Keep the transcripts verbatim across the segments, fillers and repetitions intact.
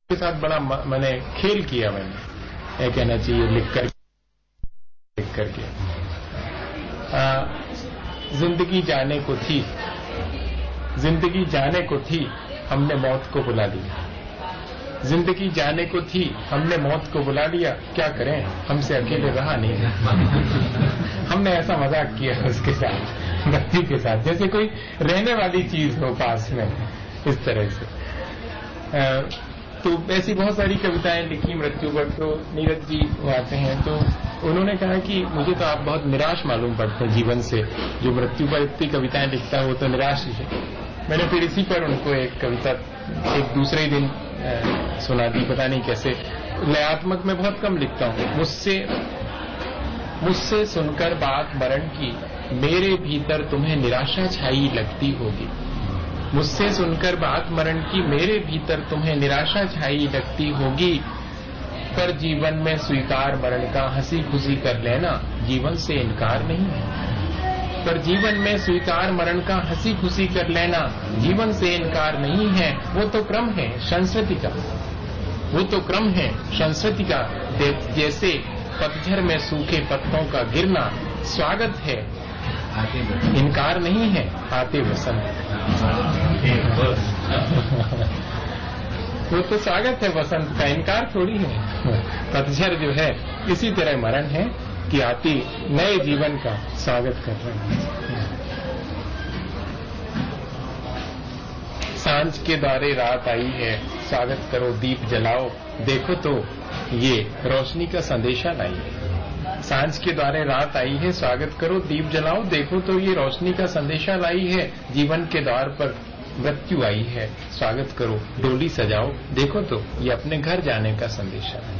के साथ बड़ा मैंने खेल किया, मैंने ये कहना चाहिए लिख कर लिख करके। जिंदगी जाने को थी, जिंदगी जाने को थी, हमने मौत को बुला लिया। जिंदगी जाने को थी, हमने मौत को बुला लिया। क्या करें, हमसे अकेले रहा नहीं। हमने ऐसा मजाक किया उसके साथ, मृत्यु के साथ, जैसे कोई रहने वाली चीज हो पास में, इस तरह से। आ, तो ऐसी बहुत सारी कविताएं लिखी मृत्यु पर। तो नीरज जी आते हैं तो उन्होंने कहा कि मुझे तो आप बहुत निराश मालूम पड़ते हैं जीवन से, जो मृत्यु पर इतनी कविताएं लिखता है वो तो निराश है। मैंने फिर इसी पर उनको एक कविता एक दूसरे ही दिन आ, सुना दी, पता नहीं कैसे। लयात्मक में बहुत कम लिखता हूँ। मुझसे मुझसे सुनकर बात मरण की, मेरे भीतर तुम्हें निराशा छाई लगती होगी। मुझसे सुनकर बात मरण की, मेरे भीतर तुम्हें निराशा छाई लगती होगी। पर जीवन में स्वीकार मरण का, हंसी खुशी कर लेना, जीवन से इनकार नहीं है। पर जीवन में स्वीकार मरण का, हंसी खुशी कर लेना, जीवन से इनकार नहीं है। वो तो क्रम है संस्कृति का, वो तो क्रम है संस्कृति का। जैसे पतझड़ में सूखे पत्तों का गिरना, स्वागत है इनकार नहीं है, आते वसंत। वो तो स्वागत है वसंत का, इनकार थोड़ी है। पतझड़ जो है इसी तरह मरण है कि आती नए जीवन का स्वागत कर रहे हैं। सांझ के द्वारे रात आई है, स्वागत करो दीप जलाओ, देखो तो ये रोशनी का संदेशा लाई है। सांझ के द्वारे रात आई है, स्वागत करो दीप जलाओ, देखो तो ये रोशनी का संदेशा लाई है। जीवन के द्वार पर मृत्यु आई है, स्वागत करो डोली सजाओ, देखो तो ये अपने घर जाने का संदेशा है।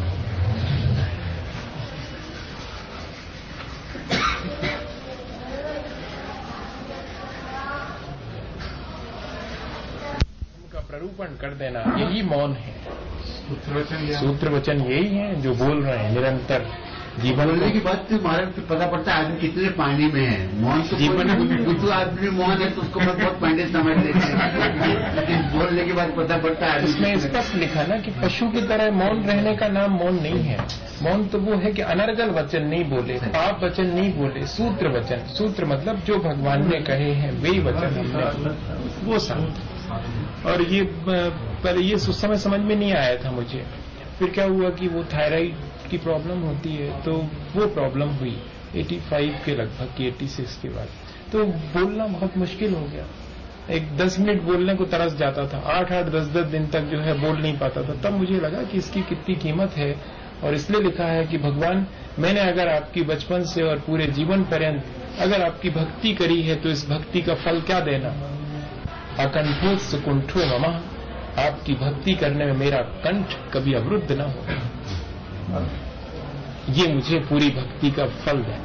उनका प्ररूपण कर देना, यही मौन है। सूत्र वचन यही है जो बोल रहे हैं निरंतर। जीवन बोलने की बात तो हमारे पता पड़ता है आदमी कितने पानी में है। मौन तो जीवन बुद्धू आदमी मौन है तो उसको मैं बहुत पांडे समझ लेते हैं। बोलने के बाद पता पड़ता है। इसमें स्पष्ट लिखा ना कि पशु की तरह मौन रहने का नाम मौन नहीं है। मौन तो वो है कि अनर्गल वचन नहीं बोले, पाप वचन नहीं बोले, सूत्र वचन। सूत्र मतलब जो भगवान ने कहे हैं वे वचन हमने वो शांत। और ये पर ये उस समय समझ में नहीं आया था मुझे। फिर क्या हुआ कि वो थायराइड की प्रॉब्लम होती है, तो वो प्रॉब्लम हुई पचासी के लगभग की, छियासी के बाद। तो बोलना बहुत मुश्किल हो गया। एक दस मिनट बोलने को तरस जाता था, आठ आठ दस दस दिन तक जो है बोल नहीं पाता था। तब मुझे लगा कि इसकी कितनी कीमत है। और इसलिए लिखा है कि भगवान, मैंने अगर आपकी बचपन से और पूरे जीवन पर्यंत अगर आपकी भक्ति करी है तो इस भक्ति का फल क्या देना। अकंठोत सुकुंठो ममा, आपकी भक्ति करने में मेरा कंठ कभी अवरुद्ध न हो, ये मुझे पूरी भक्ति का फल दे।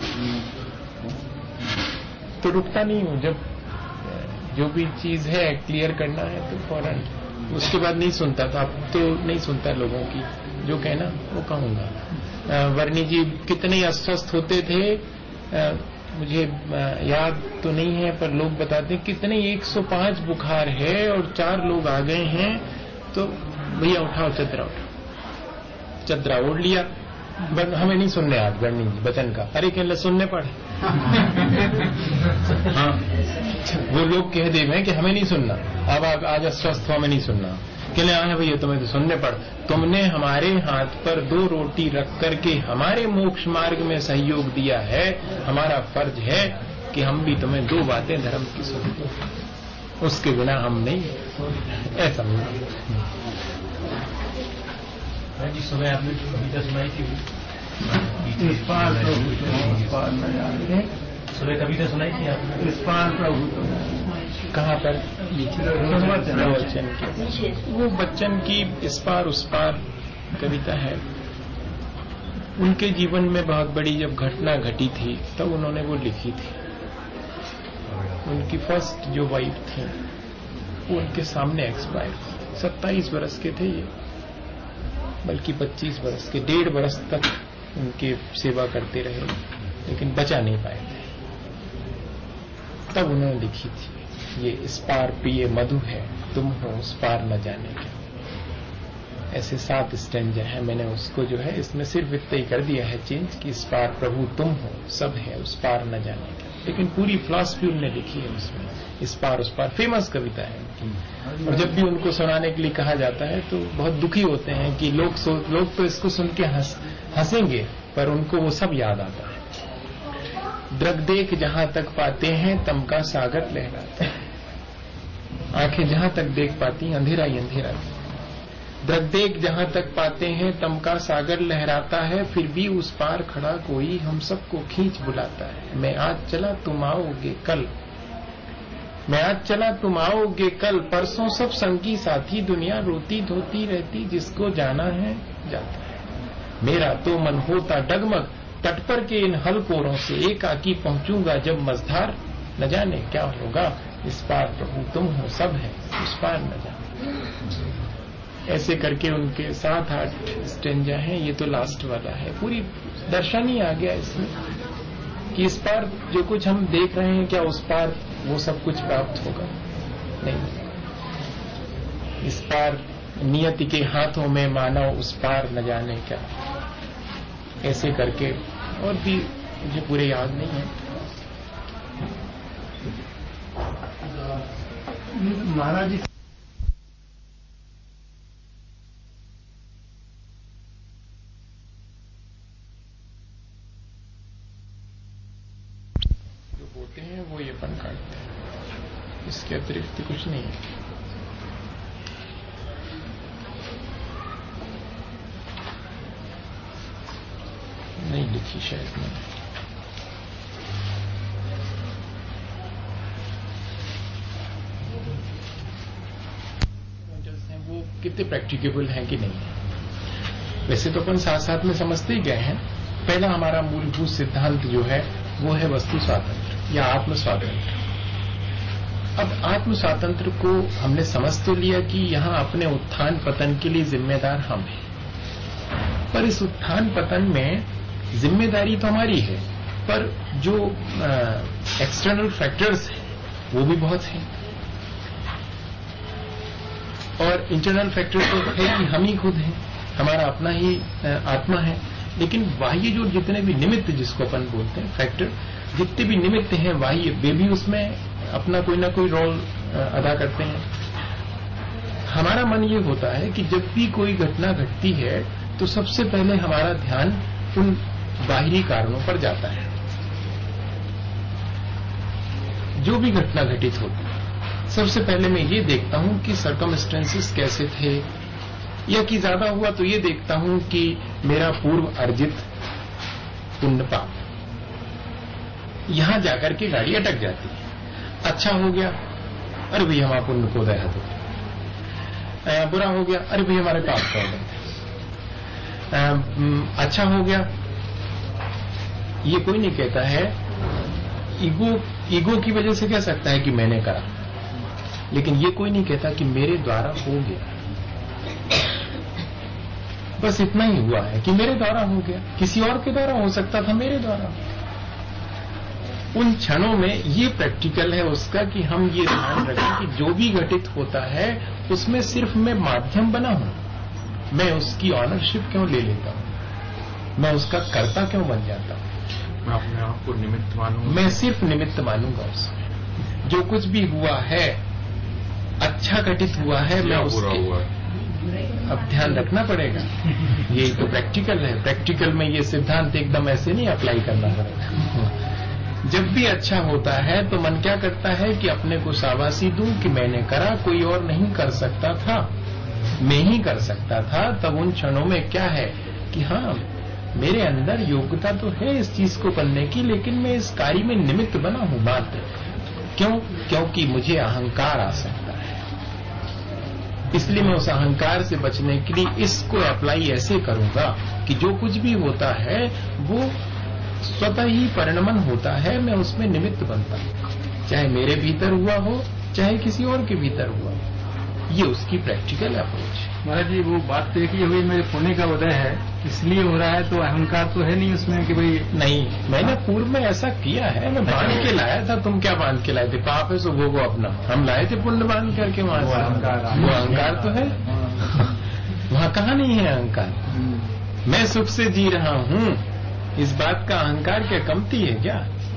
तो रुकता नहीं हूं, जब जो भी चीज है क्लियर करना है तो फौरन। उसके बाद नहीं सुनता था, अब तो नहीं सुनता लोगों की, जो कहना वो कहूंगा। वर्णी जी कितने अस्वस्थ होते थे, आ, मुझे याद तो नहीं है, पर लोग बताते हैं कितने एक सौ पाँच बुखार है और चार लोग आ गए हैं, तो भैया उठाओ चदरा, उठाओ चदरा ओढ़ लिया। हमें नहीं सुनने आज वर्णी जी वचन का, अरे कहले सुनने पड़े। हाँ, वो लोग कह दे कि हमें नहीं सुनना, अब आप आज अस्वस्थ हो, हमें नहीं सुनना। कहले आए भैया तुम्हें तो सुनने पड़, तुमने हमारे हाथ पर दो रोटी रख करके हमारे मोक्ष मार्ग में सहयोग दिया है, हमारा फर्ज है कि हम भी तुम्हें दो बातें धर्म की सुन दो, उसके बिना हम नहीं। ऐसा जी सुबह आपने कविता सुनाई थी, सुबह कविता सुनाई थी आपने कहाँ पर? बच्चन की, वो बच्चन की इस पार उस पार कविता है। उनके जीवन में बहुत बड़ी जब घटना घटी थी तब उन्होंने वो लिखी थी। उनकी फर्स्ट जो वाइफ थी वो उनके सामने एक्सपायर, सत्ताईस बरस के थे ये, बल्कि पच्चीस बरस के। डेढ़ बरस तक उनके सेवा करते रहे लेकिन बचा नहीं पाए थे। तब उन्होंने लिखी थी ये, इस पार पिए मधु है तुम हो उस पार न जाने के। ऐसे सात स्टैंजा है। मैंने उसको जो है इसमें सिर्फ इतना ही कर दिया है चेंज कि इस पार प्रभु तुम हो, सब है उस पार न जाने का, लेकिन पूरी फिलॉसफी उनने लिखी है उसमें, इस पार उस पार। फेमस कविता है उनकी, और जब भी उनको सुनाने के लिए कहा जाता है तो बहुत दुखी होते हैं कि लोग लोग तो इसको सुन के हंस हंसेंगे, पर उनको वो सब याद आता है। द्रग देख जहां तक पाते हैं तम का सागर लहराता है, आंखें जहां तक देख पाती अंधेरा ही अंधेरा। द्रग देख जहां तक पाते हैं तम का सागर लहराता है, फिर भी उस पार खड़ा कोई हम सबको खींच बुलाता है। मैं आज चला तुम आओगे कल, मैं आज चला तुम आओगे कल, परसों सब संगी साथी, दुनिया रोती धोती रहती, जिसको जाना है जाता है। मेरा तो मन होता डगमग, तट पर के इन हलकोरों से एकाकी पहुंचूंगा जब मझधार, न जाने क्या होगा इस पार प्रभु तुम हो, सब है उस पार न जाने। ऐसे करके उनके सात आठ स्टेंजा हैं। ये तो लास्ट वाला है। पूरी दर्शन ही आ गया इसमें कि इस पार जो कुछ हम देख रहे हैं, क्या उस पार वो सब कुछ प्राप्त होगा? नहीं। इस पार नियति के हाथों में मानव उस पार न जाने क्या। ऐसे करके और भी मुझे पूरे याद नहीं है। महाराज जी जो बोलते हैं वो ये पन काटते हैं, इसके अतिरिक्त कुछ नहीं है। नहीं लिखी शायद मैंने। वो कितने प्रैक्टिकेबल हैं कि नहीं। वैसे तो अपन साथ साथ में समझते ही गए हैं। पहला हमारा मूलभूत सिद्धांत जो है वो है वस्तु स्वातंत्र या आत्म स्वातंत्र। अब आत्म स्वातंत्र को हमने समझ तो लिया कि यहां अपने उत्थान पतन के लिए जिम्मेदार हम हैं, पर इस उत्थान पतन में जिम्मेदारी तो हमारी है, पर जो एक्सटर्नल फैक्टर्स हैं वो भी बहुत हैं, और इंटरनल फैक्टर्स तो है कि हम ही खुद हैं, हमारा अपना ही आत्मा है। लेकिन बाह्य जो जितने भी निमित्त जिसको अपन बोलते हैं फैक्टर, जितने भी निमित्त हैं बाह्य, वे भी उसमें अपना कोई ना कोई रोल अदा करते हैं। हमारा मन ये होता है कि जब भी कोई घटना घटती है तो सबसे पहले हमारा ध्यान उन बाहरी कारणों पर जाता है। जो भी घटना घटित होती है सबसे पहले मैं ये देखता हूं कि सर्कमस्टेंसेस कैसे थे, या कि ज्यादा हुआ तो ये देखता हूं कि मेरा पूर्व अर्जित पुण्य पाप, यहां जाकर के गाड़ी अटक जाती है। अच्छा हो गया, अरे भाई हमारा पुण्य को दया दो। बुरा हो गया, अरे भाई हमारे पाप को दया। अच्छा हो गया, ये कोई नहीं कहता है। ईगो ईगो की वजह से कह सकता है कि मैंने करा, लेकिन ये कोई नहीं कहता कि मेरे द्वारा हो गया। बस इतना ही हुआ है कि मेरे द्वारा हो गया, किसी और के द्वारा हो सकता था, मेरे द्वारा। उन क्षणों में ये प्रैक्टिकल है उसका कि हम ये ध्यान रखें कि जो भी घटित होता है उसमें सिर्फ मैं माध्यम बना हूं। मैं उसकी ऑनरशिप क्यों ले लेता हूं, मैं उसका कर्ता क्यों बन जाता हूं। मैं अपने आप को निमित्त मानूंगा, मैं सिर्फ निमित्त मानूंगा उसमें। जो कुछ भी हुआ है, अच्छा घटित हुआ है, मैं उसके हुआ है। अब ध्यान रखना पड़ेगा। ये तो प्रैक्टिकल है। प्रैक्टिकल में ये सिद्धांत एकदम ऐसे नहीं अप्लाई करना पड़ेगा। जब भी अच्छा होता है तो मन क्या करता है कि अपने को शाबाशी दूं कि मैंने करा, कोई और नहीं कर सकता था, मैं ही कर सकता था। तब उन क्षणों में क्या है कि हाँ, मेरे अंदर योग्यता तो है इस चीज को करने की, लेकिन मैं इस कार्य में निमित्त बना हूं मात्र। क्यों? क्योंकि मुझे अहंकार आ सकता है, इसलिए मैं उस अहंकार से बचने के लिए इसको अप्लाई ऐसे करूंगा कि जो कुछ भी होता है वो स्वतः ही परिणमन होता है, मैं उसमें निमित्त बनता हूं, चाहे मेरे भीतर हुआ हो चाहे किसी और के भीतर हुआ हो। ये उसकी प्रैक्टिकल अप्रोच है। महाराज जी वो बात तो कि हुई मेरे पुण्य का उदय है इसलिए हो रहा है, तो अहंकार तो है नहीं उसमें कि भाई नहीं, मैंने पूर्व में ऐसा किया है, मैं बांध के लाया था। तुम क्या बांध के लाए थे? पाप है सो भोगो अपना। हम लाए थे पुण्य बांध करके वहां से। वो अहंकार तो है। वहां कहाँ नहीं है अहंकार? मैं सुख से जी रहा हूं, इस बात का अहंकार क्या कमती है क्या?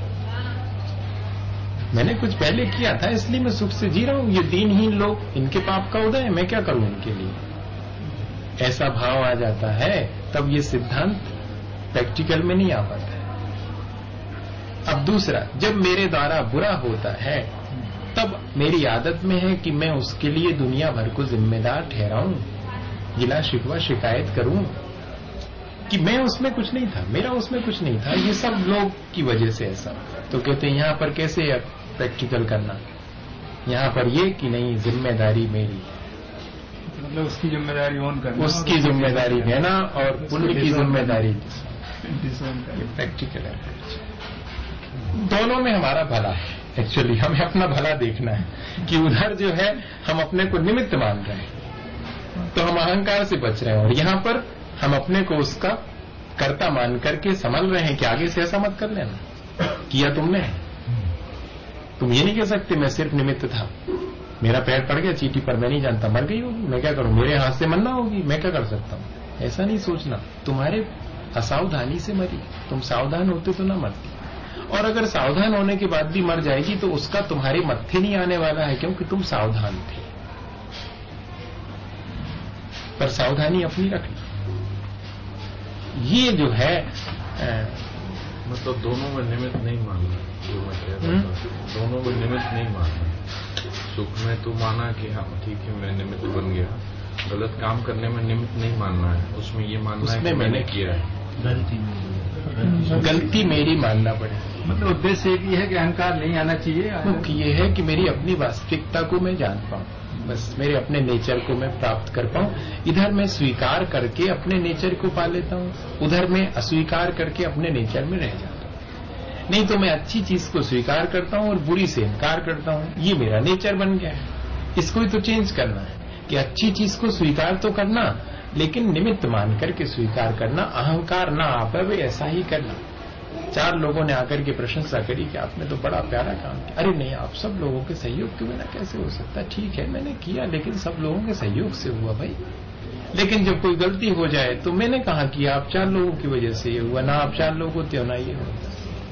मैंने कुछ पहले किया था इसलिए मैं सुख से जी रहा हूं। ये दीनहीन लोग, इनके पाप का उदय है, मैं क्या करूं इनके लिए? ऐसा भाव आ जाता है तब ये सिद्धांत प्रैक्टिकल में नहीं आ पाता है। अब दूसरा, जब मेरे द्वारा बुरा होता है तब मेरी आदत में है कि मैं उसके लिए दुनिया भर को जिम्मेदार ठहराऊं, गिला शिकवा शिकायत करूं कि मैं उसमें कुछ नहीं था, मेरा उसमें कुछ नहीं था, ये सब लोग की वजह से ऐसा। तो कहते हैं यहां पर कैसे प्रैक्टिकल करना? यहां पर ये कि नहीं, जिम्मेदारी मेरी, मतलब उसकी जिम्मेदारी ऑन करना, उसकी जिम्मेदारी लेना और पुण्य की जिम्मेदारी प्रैक्टिकल है। दोनों में हमारा भला है। एक्चुअली हमें अपना भला देखना है कि उधर जो है हम अपने को निमित्त मान रहे हैं तो हम अहंकार से बच रहे हैं, और यहां पर हम अपने को उसका कर्ता मान करके संभल रहे हैं कि आगे से ऐसा मत कर लेना। किया तुमने, तुम ये नहीं कह सकते मैं सिर्फ निमित्त था, मेरा पैर पड़ गया चीटी पर, मैं नहीं जानता, मर गई होगी, मैं क्या करूं, मेरे हाथ से मरना होगी, मैं क्या कर सकता हूं? ऐसा नहीं सोचना। तुम्हारे असावधानी से मरी, तुम सावधान होते तो ना मरती, और अगर सावधान होने के बाद भी मर जाएगी तो उसका तुम्हारे मत्थे नहीं आने वाला है, क्योंकि तुम सावधान थे। पर सावधानी अपनी रखना। ये जो है आ, मतलब दोनों में निमित्त नहीं मानना, जो मैं कह रहा था, दोनों में निमित्त नहीं मानना। सुख में तो माना कि हाँ ठीक है मैं निमित्त बन गया, गलत काम करने में निमित्त नहीं मानना है, उसमें ये मानना है कि मैंने किया है, गलती गलती मेरी मानना पड़ेगी। मतलब उद्देश्य एक ही है कि अहंकार नहीं आना चाहिए। मुख्य ये है कि मेरी अपनी वास्तविकता को मैं जान पाऊं, बस मेरे अपने नेचर को मैं प्राप्त कर पाऊं। इधर मैं स्वीकार करके अपने नेचर को पा लेता हूं, उधर मैं अस्वीकार करके अपने नेचर में रह जाता हूं। नहीं तो मैं अच्छी चीज को स्वीकार करता हूं और बुरी से इनकार करता हूं, ये मेरा नेचर बन गया है। इसको ही तो चेंज करना है कि अच्छी चीज को स्वीकार तो करना, लेकिन निमित्त मान करके स्वीकार करना, अहंकार ना आ पाए ऐसा ही करना। चार लोगों ने आकर के प्रशंसा करी कि आपने तो बड़ा प्यारा काम किया। अरे नहीं, आप सब लोगों के सहयोग के बिना कैसे हो सकता? ठीक है मैंने किया, लेकिन सब लोगों के सहयोग से हुआ भाई। लेकिन जब कोई गलती हो जाए तो मैंने कहा कि आप चार लोगों की वजह से ये हुआ, ना आप चार लोग होते हो ना ये होता।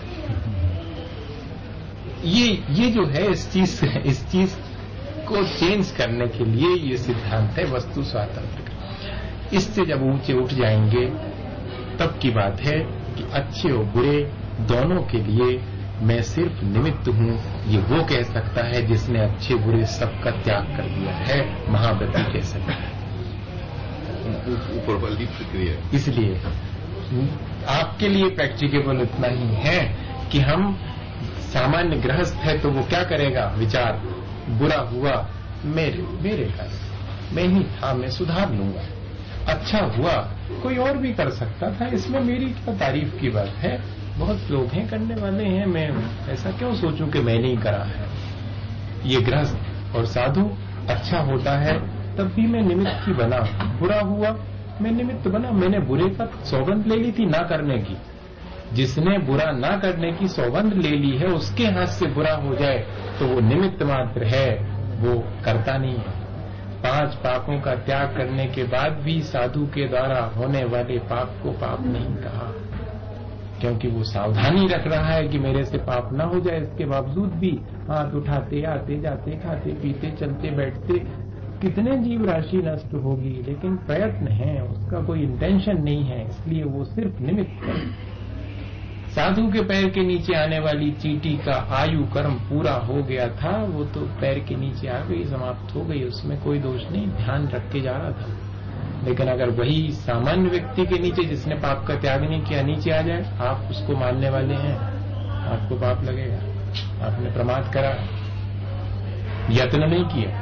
ये ये जो है इस चीज इस चीज को चेंज करने के लिए ये सिद्धांत है वस्तु स्वातंत्र का। इससे जब ऊंचे उठ जाएंगे तब की बात है कि अच्छे और बुरे दोनों के लिए मैं सिर्फ निमित्त हूं, ये वो कह सकता है जिसने अच्छे बुरे सबका त्याग कर दिया है, महाव्रती कह सकता है। ऊपर वाली प्रक्रिया। इसलिए आपके लिए प्रैक्टिकेबल इतना ही है कि हम सामान्य गृहस्थ है तो वो क्या करेगा? विचार, बुरा हुआ मेरे मेरे कारण, मैं ही था, मैं सुधार लूंगा। अच्छा हुआ कोई और भी कर सकता था, इसमें मेरी क्या तारीफ की बात है? बहुत लोग हैं करने वाले हैं, मैं ऐसा क्यों सोचूं कि मैं नहीं करा है। ये गृहस्थ और साधु अच्छा होता है तब भी मैं निमित्त ही बना, बुरा हुआ मैं निमित्त बना। मैंने बुरे का सौगंध ले ली थी ना करने की। जिसने बुरा ना करने की सौगंध ले ली है उसके हाथ से बुरा हो जाए तो वो निमित्त मात्र है, वो करता नहीं है। पांच पापों का त्याग करने के बाद भी साधु के द्वारा होने वाले पाप को पाप नहीं कहा, क्योंकि वो सावधानी रख रहा है कि मेरे से पाप ना हो जाए। इसके बावजूद भी हाथ उठाते आते जाते खाते पीते चलते बैठते कितने जीव राशि नष्ट होगी, लेकिन प्रयत्न है, उसका कोई इंटेंशन नहीं है, इसलिए वो सिर्फ निमित्त है। साधु के पैर के नीचे आने वाली चींटी का आयु कर्म पूरा हो गया था, वो तो पैर के नीचे आ गई, समाप्त हो गई, उसमें कोई दोष नहीं, ध्यान रख के जा रहा था। लेकिन अगर वही सामान्य व्यक्ति के नीचे जिसने पाप का त्याग नहीं किया नीचे आ जाए, आप उसको मानने वाले हैं, आपको पाप लगेगा। आपने प्रमाद करा, यत्न नहीं किया,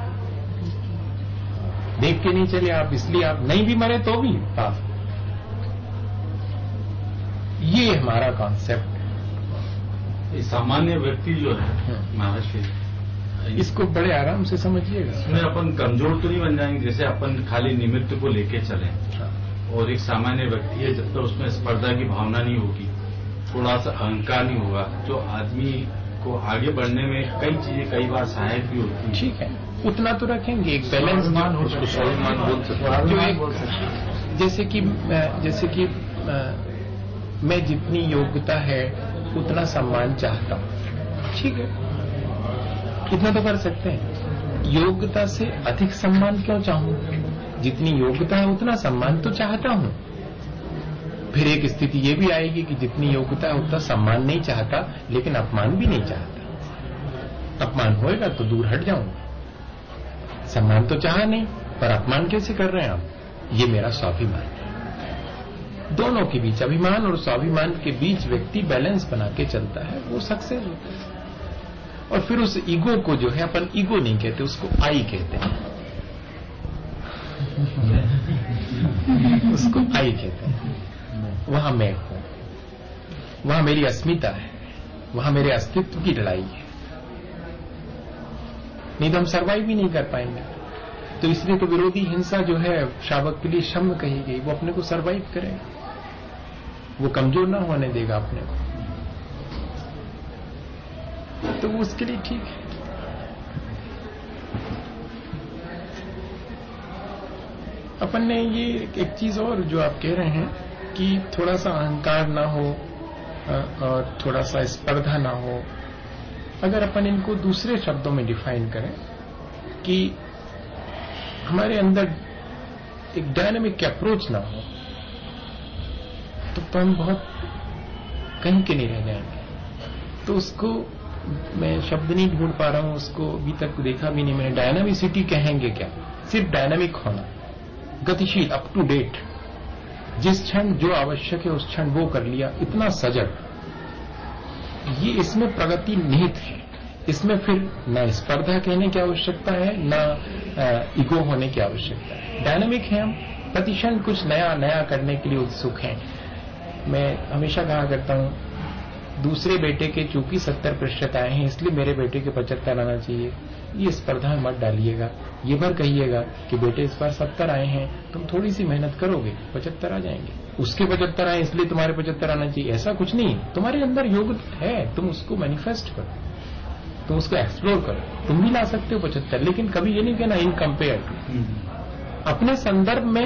देख के नहीं चले आप, इसलिए आप नहीं भी मरे तो भी पाप। ये हमारा कॉन्सेप्ट है। सामान्य व्यक्ति जो है महर्षि, इसको बड़े आराम से समझिएगा। इसमें अपन कमजोर तो नहीं बन जाएंगे, जैसे अपन खाली निमित्त को लेके चले। और एक सामान्य व्यक्ति है, जब तक उसमें स्पर्धा की भावना नहीं होगी, थोड़ा सा अहंकार नहीं होगा, जो आदमी को आगे बढ़ने में कई चीजें कई बार सहायक भी होती है। ठीक है, उतना तो रखेंगे, एक बैलेंस मान हो, उसको स्वाभिमान बोल सकते जो एक जैसे कि जैसे कि मैं जितनी योग्यता है उतना सम्मान चाहता हूं, ठीक है, इतना तो कर सकते हैं। योग्यता से अधिक सम्मान क्यों चाहूं? जितनी योग्यता है उतना सम्मान तो चाहता हूं। फिर एक स्थिति ये भी आएगी कि जितनी योग्यता है उतना सम्मान नहीं चाहता, लेकिन अपमान भी नहीं चाहता। अपमान होएगा तो दूर हट जाऊंगा। सम्मान तो चाहा नहीं, पर अपमान कैसे कर रहे हैं आप? ये मेरा स्वाभिमान है। दोनों के बीच, अभिमान और स्वाभिमान के बीच व्यक्ति बैलेंस बना के चलता है, वो सक्सेस होता है। और फिर उस ईगो को जो है, अपन ईगो नहीं कहते, उसको आई कहते हैं, उसको आई कहते हैं। वहां मैं हूं, वहां मेरी अस्मिता है, वहां मेरे अस्तित्व की लड़ाई है, नहीं तो हम सर्वाइव भी नहीं कर पाएंगे। तो इसलिए तो विरोधी हिंसा जो है शावक के लिए क्षम कही गई, वो अपने को सर्वाइव करेगा, वो कमजोर ना होने देगा अपने को, तो वो उसके लिए ठीक है। अपन ने ये एक चीज और जो आप कह रहे हैं कि थोड़ा सा अहंकार ना हो और थोड़ा सा स्पर्धा ना हो, अगर अपन इनको दूसरे शब्दों में डिफाइन करें कि हमारे अंदर एक डायनामिक अप्रोच ना हो, तो हम बहुत कहीं के नहीं रह जाएंगे। तो उसको मैं शब्द नहीं ढूंढ पा रहा हूं, उसको अभी तक देखा भी नहीं मैंने। डायनामिसिटी कहेंगे क्या? सिर्फ डायनामिक होना, गतिशील, अप टू डेट, जिस क्षण जो आवश्यक है उस क्षण वो कर लिया, इतना सजग, ये इसमें प्रगति निहित है। इसमें फिर न स्पर्धा कहने की आवश्यकता है, न ईगो होने की आवश्यकता है। डायनामिक है हम, प्रतिक्षण कुछ नया नया करने के लिए उत्सुक हैं। मैं हमेशा कहा करता हूं, दूसरे बेटे के चूंकि सत्तर प्रतिशत आए हैं इसलिए मेरे बेटे के पचहत्तर आना चाहिए, ये स्पर्धा में मत डालिएगा। ये भर कहिएगा कि बेटे इस बार सत्तर आए हैं, तुम थोड़ी सी मेहनत करोगे पचहत्तर आ जाएंगे। उसके पचहत्तर आए इसलिए तुम्हारे पचहत्तर आना चाहिए, ऐसा कुछ नहीं। तुम्हारे अंदर योग्यता है, तुम उसको मैनिफेस्ट करो, तुम उसको एक्सप्लोर करो, तुम भी ला सकते हो पचहत्तर, लेकिन कभी ये नहीं कहना इन कंपेयर टू। अपने संदर्भ में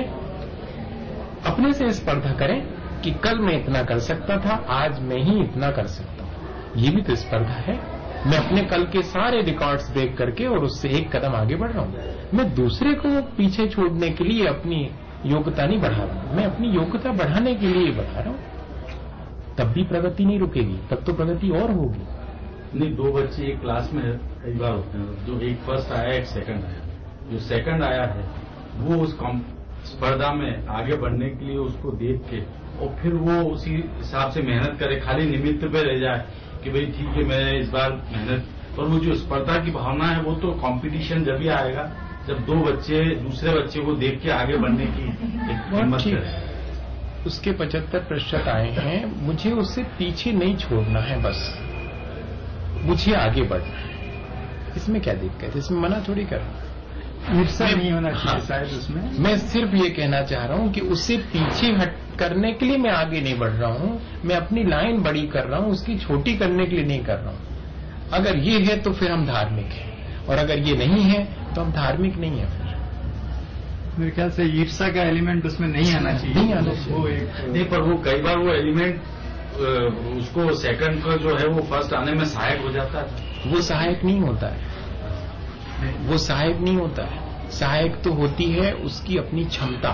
अपने से स्पर्धा करें कि कल मैं इतना कर सकता था, आज मैं ही इतना कर सकता हूं। ये भी तो स्पर्धा है। मैं अपने कल के सारे रिकॉर्ड्स ब्रेक करके और उससे एक कदम आगे बढ़ रहा हूं। मैं दूसरे को पीछे छोड़ने के लिए अपनी योग्यता नहीं बढ़ा रहा हूं, मैं अपनी योग्यता बढ़ाने के लिए बढ़ा रहा हूं। तब भी प्रगति नहीं रुकेगी, तब तो प्रगति और होगी। नहीं, दो बच्चे एक क्लास में कई बार होते हैं, जो एक फर्स्ट आया एक सेकंड आया। जो सेकंड आया है वो उस स्पर्धा में आगे बढ़ने के लिए उसको देख के और फिर वो उसी हिसाब से मेहनत करे, खाली निमित्त पे रह जाए कि भाई ठीक है मैं इस बार मेहनत, और वो जो स्पर्धा की भावना है वो तो कंपटीशन जब भी आएगा जब दो बच्चे दूसरे बच्चे को देख के आगे बढ़ने की हिम्मत करें। उसके पचहत्तर प्रतिशत आए हैं, मुझे उससे पीछे नहीं छोड़ना है, बस मुझे आगे बढ़ना है। इसमें क्या दिक्कत है? इसमें मना थोड़ी कर, ईर्ष्या नहीं होना चाहिए शायद उसमें। मैं सिर्फ ये कहना चाह रहा हूं कि उससे पीछे हट करने के लिए मैं आगे नहीं बढ़ रहा हूं, मैं अपनी लाइन बड़ी कर रहा हूं, उसकी छोटी करने के लिए नहीं कर रहा हूं। अगर ये है तो फिर हम धार्मिक हैं, और अगर ये नहीं है तो हम धार्मिक नहीं है। फिर मेरे ख्याल से ईर्ष्या का एलिमेंट उसमें नहीं आना चाहिए। नहीं आना चाहिए वो एक नहीं, पर वो कई बार वो एलिमेंट उसको सेकंड का जो है वो फर्स्ट आने में सहायक हो जाता है। वो सहायक नहीं होता है, वो सहायक नहीं होता है। सहायक तो होती है उसकी अपनी क्षमता।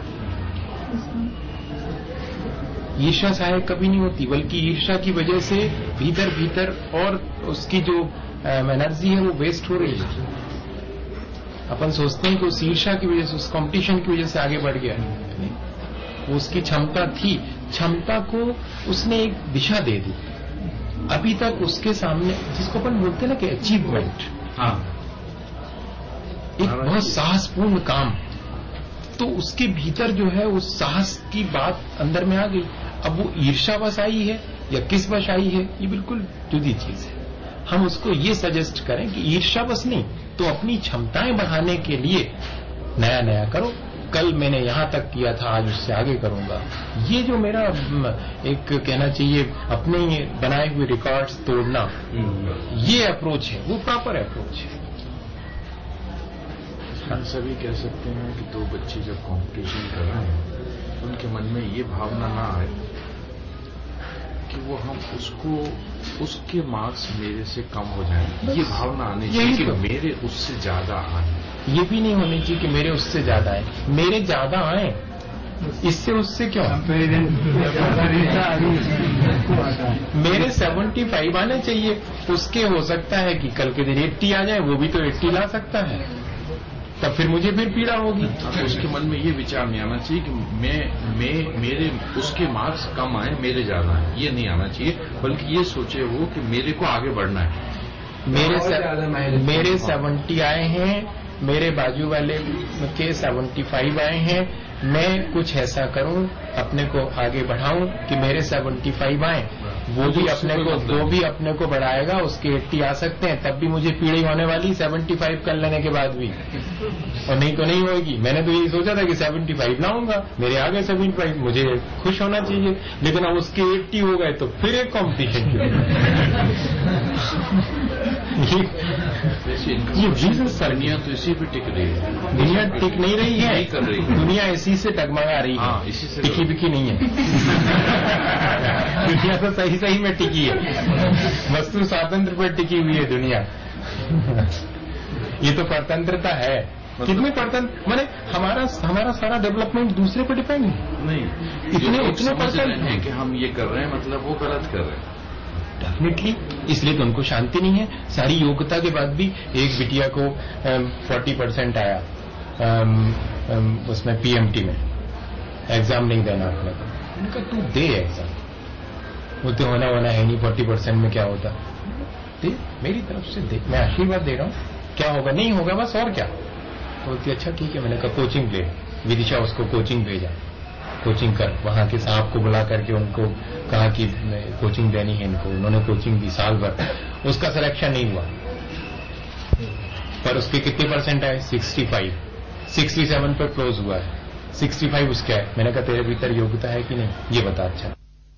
ईर्ष्या सहायक कभी नहीं होती, बल्कि ईर्ष्या की वजह से भीतर भीतर और उसकी जो एनर्जी है वो वेस्ट हो रही है। अपन सोचते हैं कि उस ईर्ष्या की वजह से, उस कंपटीशन की वजह से आगे बढ़ गया, नहीं, वो उसकी क्षमता थी। क्षमता को उसने एक दिशा दे दी। अभी तक उसके सामने, जिसको अपन बोलते हैं ना कि अचीवमेंट, हाँ, एक बहुत साहसपूर्ण काम, तो उसके भीतर जो है उस साहस की बात अंदर में आ गई। अब वो ईर्ष्यावश आई है या किस वश आई है, ये बिल्कुल जुदी चीज है। हम उसको ये सजेस्ट करें कि ईर्ष्यावश नहीं, तो अपनी क्षमताएं बढ़ाने के लिए नया नया करो। कल मैंने यहां तक किया था, आज उससे आगे करूंगा। ये जो मेरा एक कहना चाहिए अपने बनाए हुए रिकॉर्ड्स तोड़ना, ये अप्रोच है, वो प्रॉपर अप्रोच है। हम सभी कह सकते हैं कि दो बच्चे जब कंपटीशन कर रहे हैं उनके मन में ये भावना ना आए कि वो हम उसको उसके मार्क्स मेरे से कम हो जाएं। ये भावना आनी चाहिए कि तो। मेरे उससे ज्यादा आए। ये भी नहीं होनी चाहिए कि मेरे उससे ज्यादा आए, मेरे ज्यादा आए, इससे उससे क्यों? मेरे सेवेंटी फाइव आने चाहिए, उसके हो सकता है कि कल के दिन एट्टी आ जाए, वो भी तो एट्टी ला सकता है, तब फिर मुझे फिर पीड़ा होगी। तो उसके मन में ये विचार नहीं आना चाहिए कि मैं मैं मेरे उसके मार्क्स कम आए मेरे ज्यादा आए, ये नहीं आना चाहिए, बल्कि ये सोचे वो कि मेरे को आगे बढ़ना है। मेरे से, मेरे सेवेंटी आए हैं, मेरे बाजू वाले के सेवेंटी फाइव आए हैं, मैं कुछ ऐसा करूं अपने को आगे बढ़ाऊं कि मेरे सेवेंटी फाइव आए, वो भी अपने को वो भी अपने को बढ़ाएगा, उसके एट्टी आ सकते हैं, तब भी मुझे पीड़ी होने वाली सेवेंटी फाइव कर लेने के बाद भी, और नहीं तो नहीं होगी। मैंने तो यही सोचा था कि सेवेंटी फाइव लाऊंगा, मेरे आगे सेवेंटी फाइव, मुझे खुश होना चाहिए, लेकिन अब उसके एट्टी हो गए तो फिर एक कॉम्पिटिशन ये रीजन दुनिया तो इसी पे टिक रही है। दुनिया टिक नहीं रही है, नहीं कर रही है। दुनिया इसी से टगमगा रही है। हाँ, इसी से टिकी बिकी नहीं है। दुनिया तो सही सही में टिकी है, वस्तु स्वातंत्र पर टिकी हुई है दुनिया। ये तो परतंत्रता है। कितनी परतंत्र, माने हमारा हमारा सारा डेवलपमेंट दूसरे पर डिपेंड है। नहीं, इतने इतने परसेंट है कि हम ये कर रहे हैं, मतलब वो गलत कर रहे हैं। डेफिनेटली, इसलिए तो उनको शांति नहीं है। सारी योग्यता के बाद भी एक बिटिया को फोर्टी परसेंट आया आम, आम, उसमें पीएमटी में, एग्जाम नहीं देना अपने को। उनका तू दे एग्जाम, वो तो होना होना है नहीं, फोर्टी परसेंट में क्या होता, दे, मेरी तरफ से दे, मैं आशीर्वाद दे रहा हूँ, क्या होगा नहीं होगा बस, और क्या। तो बोलती अच्छा ठीक है, मैंने कहा कोचिंग ले, विदिशा उसको कोचिंग भेजा, कोचिंग कर, वहां के साहब को बुला करके उनको कहा कि कोचिंग देनी है इनको, उन्होंने कोचिंग दी साल भर, उसका सिलेक्शन नहीं हुआ, पर उसके कितने परसेंट आए, सिक्सटी फाइव, सिक्सटी सेवन पर क्लोज हुआ है, सिक्सटी फाइव उसका है। मैंने कहा तेरे भीतर योग्यता है कि नहीं, ये बता। अच्छा,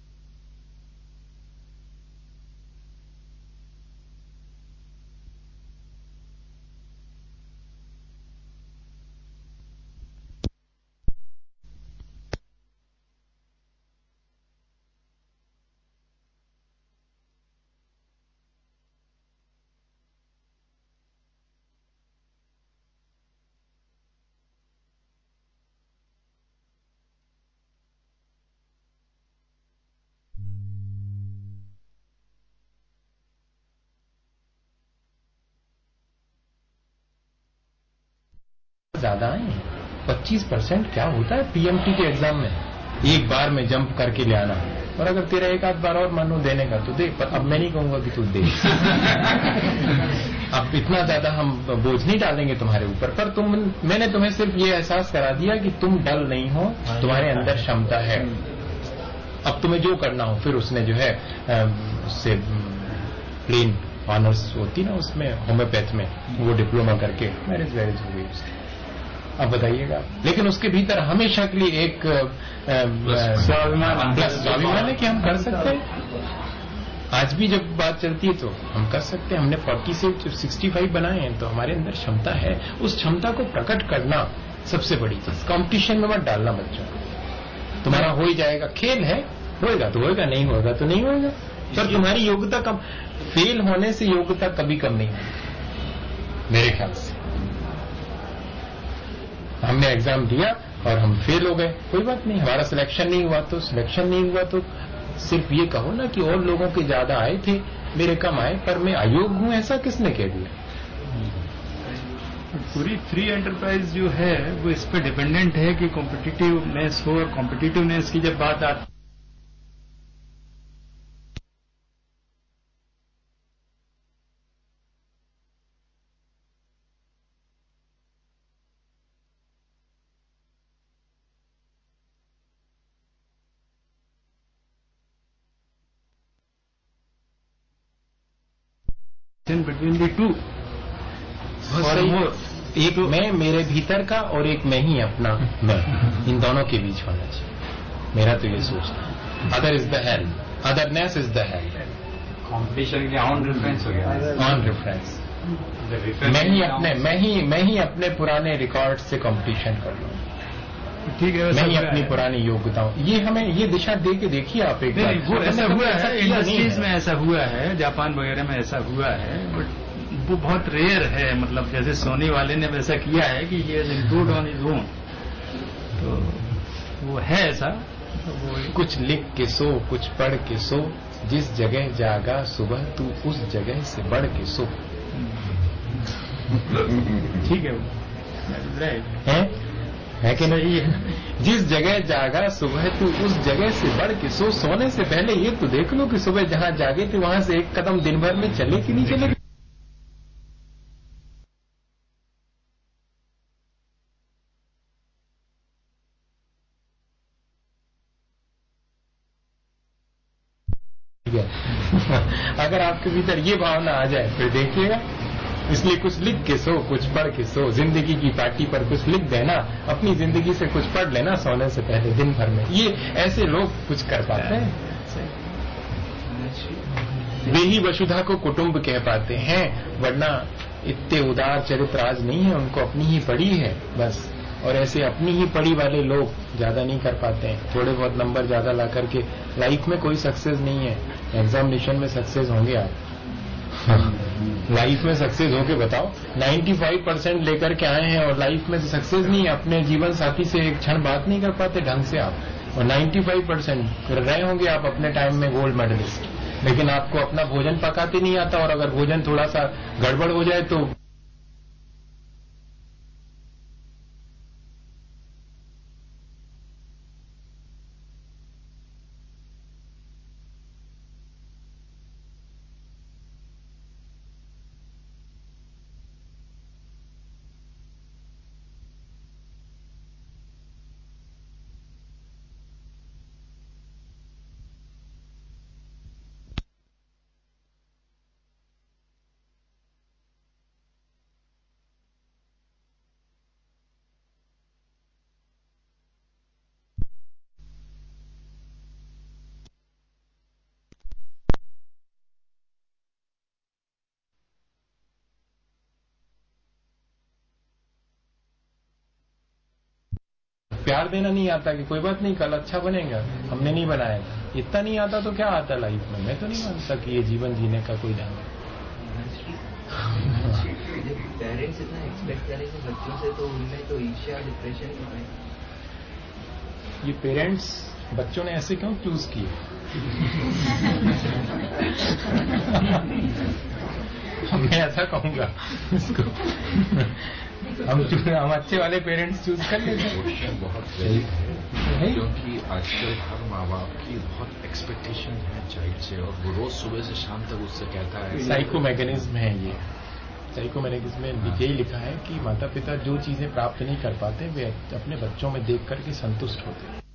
ज्यादा आए, पच्चीस परसेंट क्या होता है पीएमटी के एग्जाम में, एक बार में जंप करके ले आना। और अगर तेरा एक आध बार और मानो देने का तो दे, पर अब मैं नहीं कहूंगा कि तू दे। अब इतना ज्यादा हम बोझ नहीं डालेंगे तुम्हारे ऊपर, पर तुम, मैंने तुम्हें सिर्फ ये एहसास करा दिया कि तुम डल नहीं हो, तुम्हारे अंदर क्षमता है। अब तुम्हें जो करना हो, फिर उसने जो है उससे प्लेन ऑनर्स होती ना उसमें होम्योपैथ में, वो डिप्लोमा करके मैरिज वैरिज हो गई उसकी। अब बताइएगा, लेकिन उसके भीतर हमेशा के लिए एक स्वाभिमान प्लस स्वाभिमान है कि हम कर सकते हैं। आज भी जब बात चलती है तो हम कर सकते हैं। हमने फोर्टी से जब सिक्सटी फाइव बनाए हैं तो हमारे अंदर क्षमता है, उस क्षमता को प्रकट करना सबसे बड़ी चीज। कंपटीशन में मत डालना बच्चों को, तुम्हारा हो ही जाएगा, खेल है, होएगा तो होएगा, नहीं होगा तो नहीं होएगा, पर तुम्हारी योग्यता कम, फेल होने से योग्यता कभी कम नहीं होगी मेरे ख्याल से। हमने एग्जाम दिया और हम फेल हो गए, कोई बात नहीं, हमारा सिलेक्शन नहीं हुआ तो सिलेक्शन नहीं हुआ तो सिर्फ ये कहो ना कि और लोगों के ज्यादा आए थे, मेरे कम आए, पर मैं अयोग्य हूं, ऐसा किसने कह दिया। पूरी फ्री एंटरप्राइज जो है वो इस पर डिपेंडेंट है कि कॉम्पिटिटिवनेस हो, और कॉम्पिटिटिवनेस की जब बात आती बिटवीन दी टू, एक मैं मेरे भीतर का और एक मैं ही अपना मैं, इन दोनों के बीच होना चाहिए, मेरा तो ये सोचना है। Other is the hell, otherness is the hell. Competition के ऑन रेफरेंस हो गया, ऑन रेफरेंस मैं ही अपने मैं ही मैं ही अपने पुराने रिकॉर्ड से कंपटीशन कर लूँ, ठीक है, मैं ही अपनी पुरानी योग्यताओं, ये हमें ये दिशा दे के देखिए आप एक बार। वो ऐसा हुआ है, इंडस्ट्रीज में ऐसा हुआ है, जापान वगैरह में ऐसा हुआ है, बट वो बहुत रेयर है। मतलब जैसे सोनी वाले ने वैसा किया है कि he has improved on his own, तो वो है ऐसा। तो वो कुछ लिख के सो, कुछ पढ़ के सो, जिस जगह जागा सुबह तू उस जगह से बढ़ के सो। ठीक है, वो है है कि नहीं? है जिस जगह जागा सुबह तू उस जगह से बढ़ के सो। सोने से पहले ये तो देख लो कि सुबह जहां जागे थे वहां से एक कदम दिन भर में चले कि नहीं चले। अगर आपके भीतर ये भावना आ जाए फिर देखिएगा। इसलिए कुछ लिख के सो, कुछ पढ़ के सो। जिंदगी की पार्टी पर कुछ लिख देना, अपनी जिंदगी से कुछ पढ़ लेना सोने से पहले दिन भर में। ये ऐसे लोग कुछ कर पाते हैं। वे ही वसुधा को कुटुंब कह पाते हैं, वरना इतने उदार चरित्र आज नहीं है, उनको अपनी ही पड़ी है बस। और ऐसे अपनी ही पड़ी वाले लोग ज्यादा नहीं कर पाते हैं। थोड़े बहुत नंबर ज्यादा ला करके लाइफ में कोई सक्सेस नहीं है। एग्जामिनेशन में सक्सेस होंगे आप, लाइफ में सक्सेस होके बताओ। पचानवे परसेंट लेकर के आए हैं और लाइफ में सक्सेस नहीं है। अपने जीवन साथी से एक क्षण बात नहीं कर पाते ढंग से आप, और पचानवे परसेंट रहे होंगे आप अपने टाइम में गोल्ड मेडलिस्ट, लेकिन आपको अपना भोजन पकाते नहीं आता। और अगर भोजन थोड़ा सा गड़बड़ हो जाए तो प्यार देना नहीं आता कि कोई बात नहीं कल अच्छा बनेगा, हमने नहीं बनाया। इतना नहीं आता तो क्या आता लाइफ में? मैं तो नहीं मानता कि ये जीवन जीने का कोई ढंग है। पेरेंट्स इतना एक्सपेक्ट करें कि बच्चों से, तो उनमें तो ईर्ष्या डिप्रेशन होता है। ये पेरेंट्स बच्चों ने ऐसे क्यों चूज किए? मैं ऐसा कहूंगा इसको, हम हम अच्छे वाले पेरेंट्स चूज कर लेते हैं। क्वेश्चन बहुत सही है, क्योंकि आजकल हर माँ बाप की बहुत एक्सपेक्टेशन है चाइल्ड से, और वो रोज सुबह से शाम तक उससे कहता है। साइको मैकेनिज्म है ये। साइको मैकेनिज्म में यही लिखा है कि माता पिता जो चीजें प्राप्त नहीं कर पाते वे अपने बच्चों में देख करके संतुष्ट होते हैं।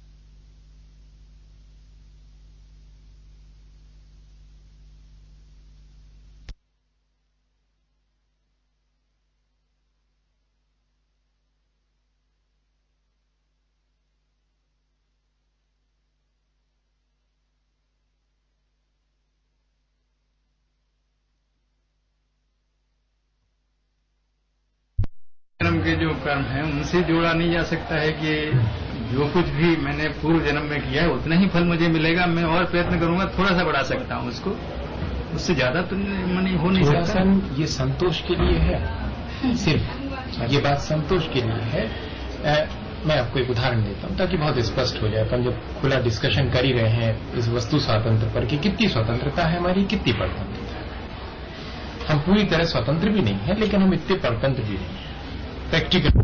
जन्म के जो कर्म है उनसे जोड़ा नहीं जा सकता है कि जो कुछ भी मैंने पूर्व जन्म में किया है उतना ही फल मुझे मिलेगा। मैं और प्रयत्न करूंगा, थोड़ा सा बढ़ा सकता हूं उसको, उससे ज्यादा तो नहीं हो नहीं सकता। ये संतोष के लिए है, सिर्फ ये बात संतोष के लिए है। आ, मैं आपको एक उदाहरण देता हूं ताकि बहुत स्पष्ट हो जाए। अपन जब खुला डिस्कशन कर ही रहे हैं इस वस्तु स्वातंत्र पर कि कितनी स्वतंत्रता है हमारी, कितनी परतंत्रता है। हम पूरी तरह स्वतंत्र भी नहीं है, लेकिन हम इतने परतंत्र भी नहीं है। प्रैक्टिकल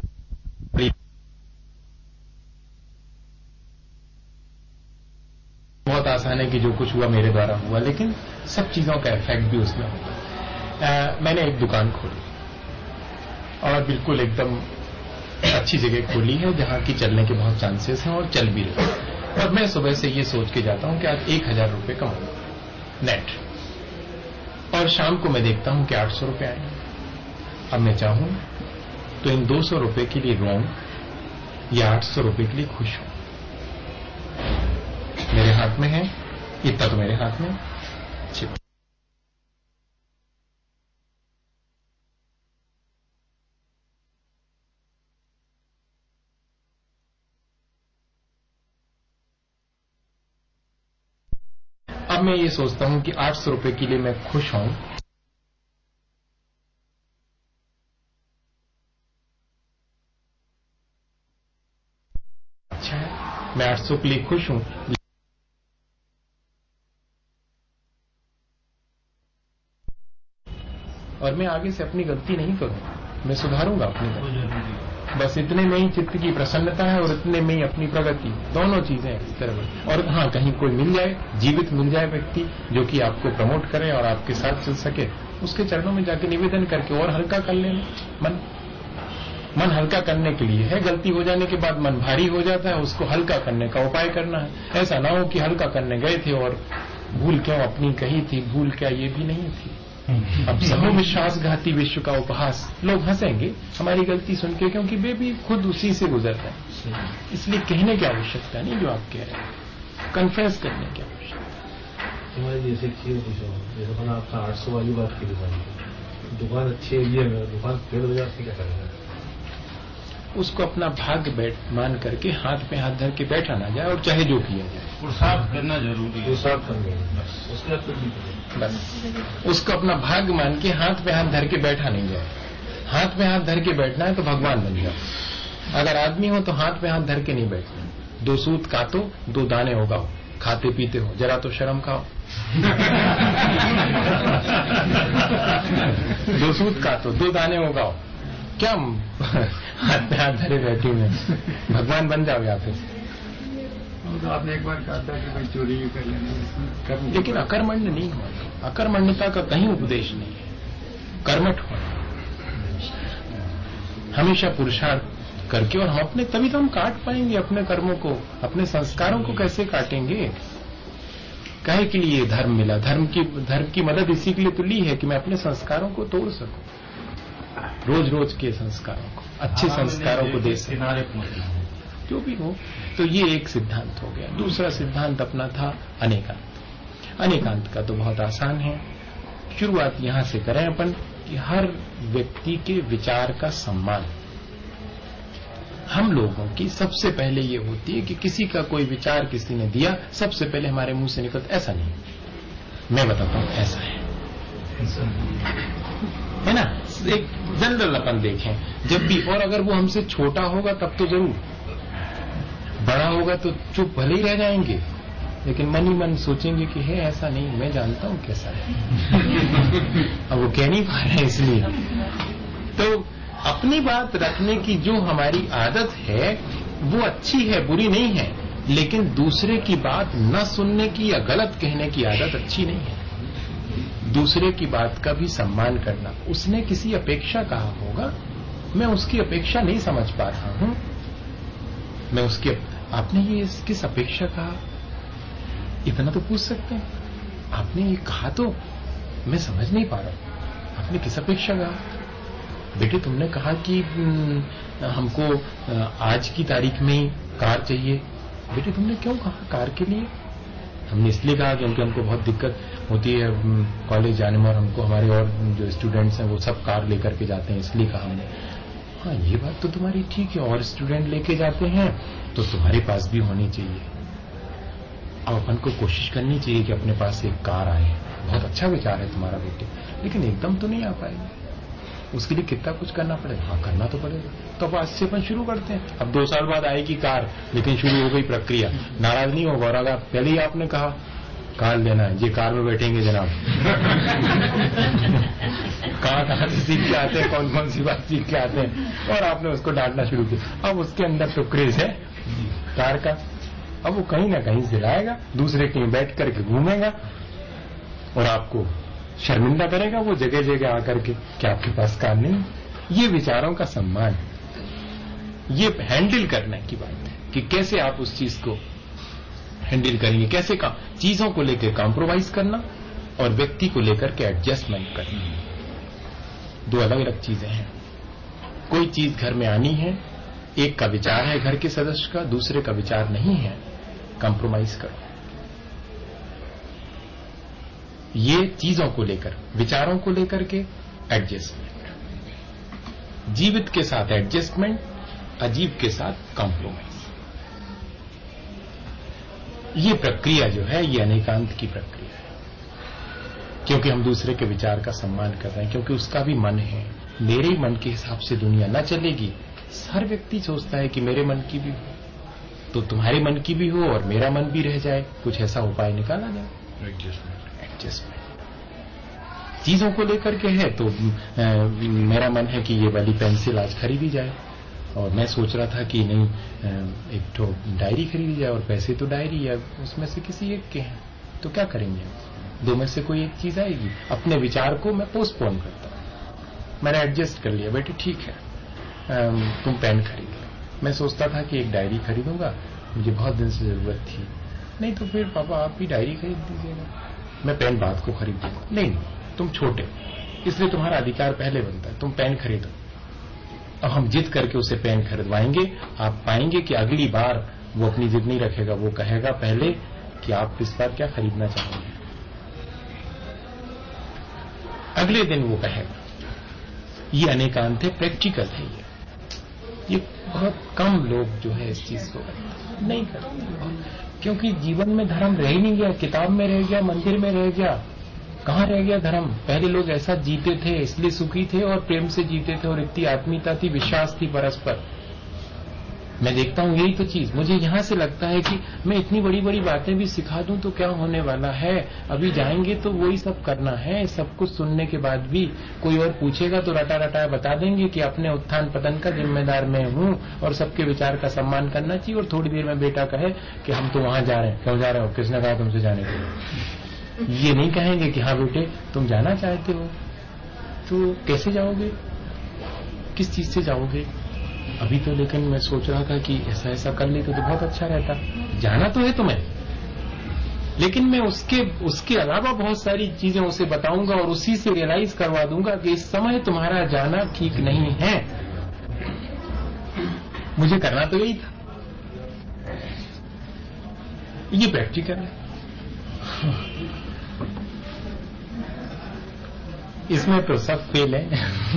बहुत आसान है कि जो कुछ हुआ मेरे द्वारा हुआ, लेकिन सब चीजों का इफेक्ट भी उसमें होता। मैंने एक दुकान खोली और बिल्कुल एकदम अच्छी जगह खोली है जहां की चलने के बहुत चांसेस हैं और चल भी रही है। और मैं सुबह से ये सोच के जाता हूं कि आज एक हजार रुपये कमाऊंगा नेट, और शाम को मैं देखता हूं कि आठ सौ रुपये आए। अब मैं चाहूं तो इन दो सौ रुपये के लिए रोऊं या आठ सौ रुपये के लिए खुश हूं। मेरे हाथ में है, इतना तो मेरे हाथ में। अब मैं ये सोचता हूं कि आठ सौ रुपए के लिए मैं खुश हूं, अच्छा है, मैं आठ सौ के लिए खुश हूं, और मैं आगे से अपनी गलती नहीं करूंगा, मैं सुधारूंगा अपनी गलती। बस इतने में ही चित्त की प्रसन्नता है और इतने में ही अपनी प्रगति, दोनों चीजें इस तरह। और हाँ, कहीं कोई मिल जाए, जीवित मिल जाए व्यक्ति जो कि आपको प्रमोट करे और आपके साथ चल सके, उसके चरणों में जाके निवेदन करके और हल्का कर लेना मन। मन हल्का करने के लिए है, गलती हो जाने के बाद मन भारी हो जाता है, उसको हल्का करने का उपाय करना है। ऐसा ना हो कि हल्का करने गए थे और भूल क्यों अपनी कही थी, भूल क्या ये भी नहीं थी। अब समूह विश्वासघाती विश्व का उपहास, लोग हंसेंगे हमारी गलती सुन के, क्योंकि वे भी खुद उसी से गुजरते हैं। इसलिए कहने की आवश्यकता नहीं जो आप कह रहे हैं, कन्फेस करने की आवश्यकता। हमारी जैसे चीज पूछो, जैसे मैंने आपका आठ सौ वाली बात की, दुकान दुकान अच्छी है, ये दुकान फेल हो जाती, क्या करेगा? उसको अपना भाग्य बैठ मान करके हाथ पे हाथ धर के बैठा ना जाए, और चाहे जो किया जाए पुरुषार्थ करना जरूरी है। पुरुषार्थ करना, उसके बाद बस उसको अपना भाग्य मान के हाथ पे हाथ धर के बैठा नहीं जाए। हाथ पे हाथ धर के बैठना है तो भगवान बन जाओ। अगर आदमी हो तो हाथ पे हाथ धर के नहीं बैठना। दो सूत काटो, दो दाने उगाओ, खाते पीते हो, जरा तो शर्म खाओ। दो सूत काटो, दो दाने उगाओ, क्या हाथ पे हाथ धरे बैठे हुए, भगवान बन जाओ या फिर। तो आपने एक बार कहा था कि भाई चोरी कर लेना, लेकिन अकर्मण्य नहीं होना। अकर्मण्यता का कहीं उपदेश नहीं है, कर्मठ होना हमेशा पुरुषार्थ करके। और हम अपने, तभी तो हम काट पाएंगे अपने कर्मों को, अपने संस्कारों को कैसे काटेंगे? काहे के लिए धर्म मिला? धर्म की धर्म की मदद इसी के लिए तो ली है कि मैं अपने संस्कारों को तोड़ सकूं, रोज रोज के संस्कारों को, अच्छे संस्कारों को दे सकूं, जो भी हो। तो ये एक सिद्धांत हो गया। दूसरा सिद्धांत अपना था अनेकांत। अनेकांत का तो बहुत आसान है, शुरुआत यहां से करें अपन कि हर व्यक्ति के विचार का सम्मान। हम लोगों की सबसे पहले ये होती है कि किसी का कोई विचार किसी ने दिया, सबसे पहले हमारे मुंह से निकलता ऐसा नहीं, मैं बताता हूं ऐसा है, है ना। एक जनरल अपन देखें जब भी, और अगर वो हमसे छोटा होगा तब तो जरूर, बड़ा होगा तो चुप भले ही रह जाएंगे, लेकिन मन ही मन सोचेंगे कि है ऐसा नहीं, मैं जानता हूं कैसा है। अब वो कह नहीं पा रहे हैं, इसलिए तो अपनी बात रखने की जो हमारी आदत है वो अच्छी है, बुरी नहीं है, लेकिन दूसरे की बात न सुनने की या गलत कहने की आदत अच्छी नहीं है। दूसरे की बात का भी सम्मान करना। उसने किसी अपेक्षा कहा होगा, मैं उसकी अपेक्षा नहीं समझ पा रहा हूं, मैं उसकी, आपने ये किस अपेक्षा कहा, इतना तो पूछ सकते हैं। आपने ये कहा तो मैं समझ नहीं पा रहा, आपने किस अपेक्षा कहा? बेटे तुमने कहा कि हमको आज की तारीख में कार चाहिए। बेटे तुमने क्यों कहा कार के लिए? हमने इसलिए कहा क्योंकि हमको बहुत दिक्कत होती है कॉलेज जाने में, और हमको हमारे और जो स्टूडेंट्स हैं वो सब कार लेकर के जाते हैं, इसलिए कहा हमने। हाँ ये बात तो तुम्हारी ठीक है, और स्टूडेंट लेके जाते हैं तो तुम्हारे पास भी होनी चाहिए। अब अपन को कोशिश करनी चाहिए कि अपने पास एक कार आए। बहुत अच्छा विचार है तुम्हारा बेटे, लेकिन एकदम तो नहीं आ पाएंगे, उसके लिए कितना कुछ करना पड़ेगा। हाँ करना तो पड़ेगा, तो अब आज से अपन शुरू करते हैं। अब दो साल बाद आएगी कार, लेकिन शुरू हो गई प्रक्रिया, नाराज नहीं होगा। और अगर पहले ही आपने कहा कार लेना है, ये कार में बैठेंगे जनाब। कहाँ कहाँ से सीख के आते हैं, कौन कौन सी बात सीख के आते हैं, और आपने उसको डांटना शुरू किया। अब उसके अंदर तो क्रेज है कार का, अब वो कहीं ना कहीं से लाएगा, दूसरे कहीं बैठ करके घूमेगा और आपको शर्मिंदा करेगा वो जगह जगह आकर के कि आपके पास कार नहीं। ये विचारों का सम्मान, ये हैंडल करने की बात है कि कैसे आप उस चीज को हैंडल करेंगे, कैसे का चीजों को लेकर कॉम्प्रोमाइज करना और व्यक्ति को लेकर के एडजस्टमेंट करना, दो अलग अलग चीजें हैं। कोई चीज घर में आनी है, एक का विचार है घर के सदस्य का, दूसरे का विचार नहीं है, कॉम्प्रोमाइज करो। ये चीजों को लेकर, विचारों को लेकर के एडजस्टमेंट, जीवित के साथ एडजस्टमेंट, अजीब के साथ कॉम्प्रोमाइज। ये प्रक्रिया जो है ये अनेकांत की प्रक्रिया है। क्योंकि हम दूसरे के विचार का सम्मान कर रहे हैं, क्योंकि उसका भी मन है। मेरे ही मन के हिसाब से दुनिया न चलेगी। हर व्यक्ति सोचता है कि मेरे मन की भी हो, तो तुम्हारे मन की भी हो और मेरा मन भी रह जाए, कुछ ऐसा उपाय निकाला जाए। एडजस्टमेंट एडजस्टमेंट चीजों को लेकर के है तो आ, मेरा मन है कि ये वाली पेंसिल आज खरीदी जाए, और मैं सोच रहा था कि नहीं आ, एक तो डायरी खरीदी जाए, और पैसे तो डायरी या उसमें से किसी एक के हैं, तो क्या करेंगे? दो में से कोई एक चीज आएगी। अपने विचार को मैं पोस्टपोन करता हूं। मैंने एडजस्ट कर लिया, बेटे ठीक है आ, तुम पेन खरीद लो। मैं सोचता था कि एक डायरी खरीदूंगा, मुझे बहुत दिन से जरूरत थी। नहीं तो फिर पापा आप भी डायरी खरीद दीजिएगा, मैं पेन बाद को खरीद दूंगा। नहीं, तुम छोटे, इसलिए तुम्हारा अधिकार पहले बनता है, तुम पेन खरीदो। अब हम जिद करके उसे पेन खरीदवाएंगे। आप पाएंगे कि अगली बार वो अपनी जिद नहीं रखेगा, वो कहेगा पहले कि आप इस बार क्या खरीदना चाहेंगे। अगले दिन वो कहेगा। ये अनेकांत है, प्रैक्टिकल है। ये ये बहुत कम लोग जो है इस चीज को नहीं करते, क्योंकि जीवन में धर्म रह ही नहीं गया। किताब में रह गया, मंदिर में रह गया, कहाँ रह गया धर्म? पहले लोग ऐसा जीते थे, इसलिए सुखी थे और प्रेम से जीते थे, और इतनी आत्मीयता थी, विश्वास थी परस्पर। मैं देखता हूँ यही तो चीज मुझे यहां से लगता है कि मैं इतनी बड़ी बड़ी बातें भी सिखा दूं तो क्या होने वाला है? अभी जाएंगे तो वही सब करना है। सब कुछ सुनने के बाद भी कोई और पूछेगा तो रटा रटा बता देंगे कि अपने उत्थान पतन का जिम्मेदार मैं हूं और सबके विचार का सम्मान करना चाहिए। और थोड़ी देर में बेटा कहे कि हम तो वहां जा रहे हैं। क्यों जा रहे हो? किसने कहा तुमसे जाने के लिए? ये नहीं कहेंगे कि हाँ बेटे तुम जाना चाहते हो, तो कैसे जाओगे, किस चीज से जाओगे? अभी तो लेकिन मैं सोच रहा था कि ऐसा ऐसा कर लेते तो बहुत अच्छा रहता। जाना तो है तुम्हें, लेकिन मैं उसके उसके अलावा बहुत सारी चीजें उसे बताऊंगा और उसी से रियलाइज करवा दूंगा कि इस समय तुम्हारा जाना ठीक नहीं है। मुझे करना तो यही था। ये प्रैक्टिकल है। इसमें तो सब फेल है।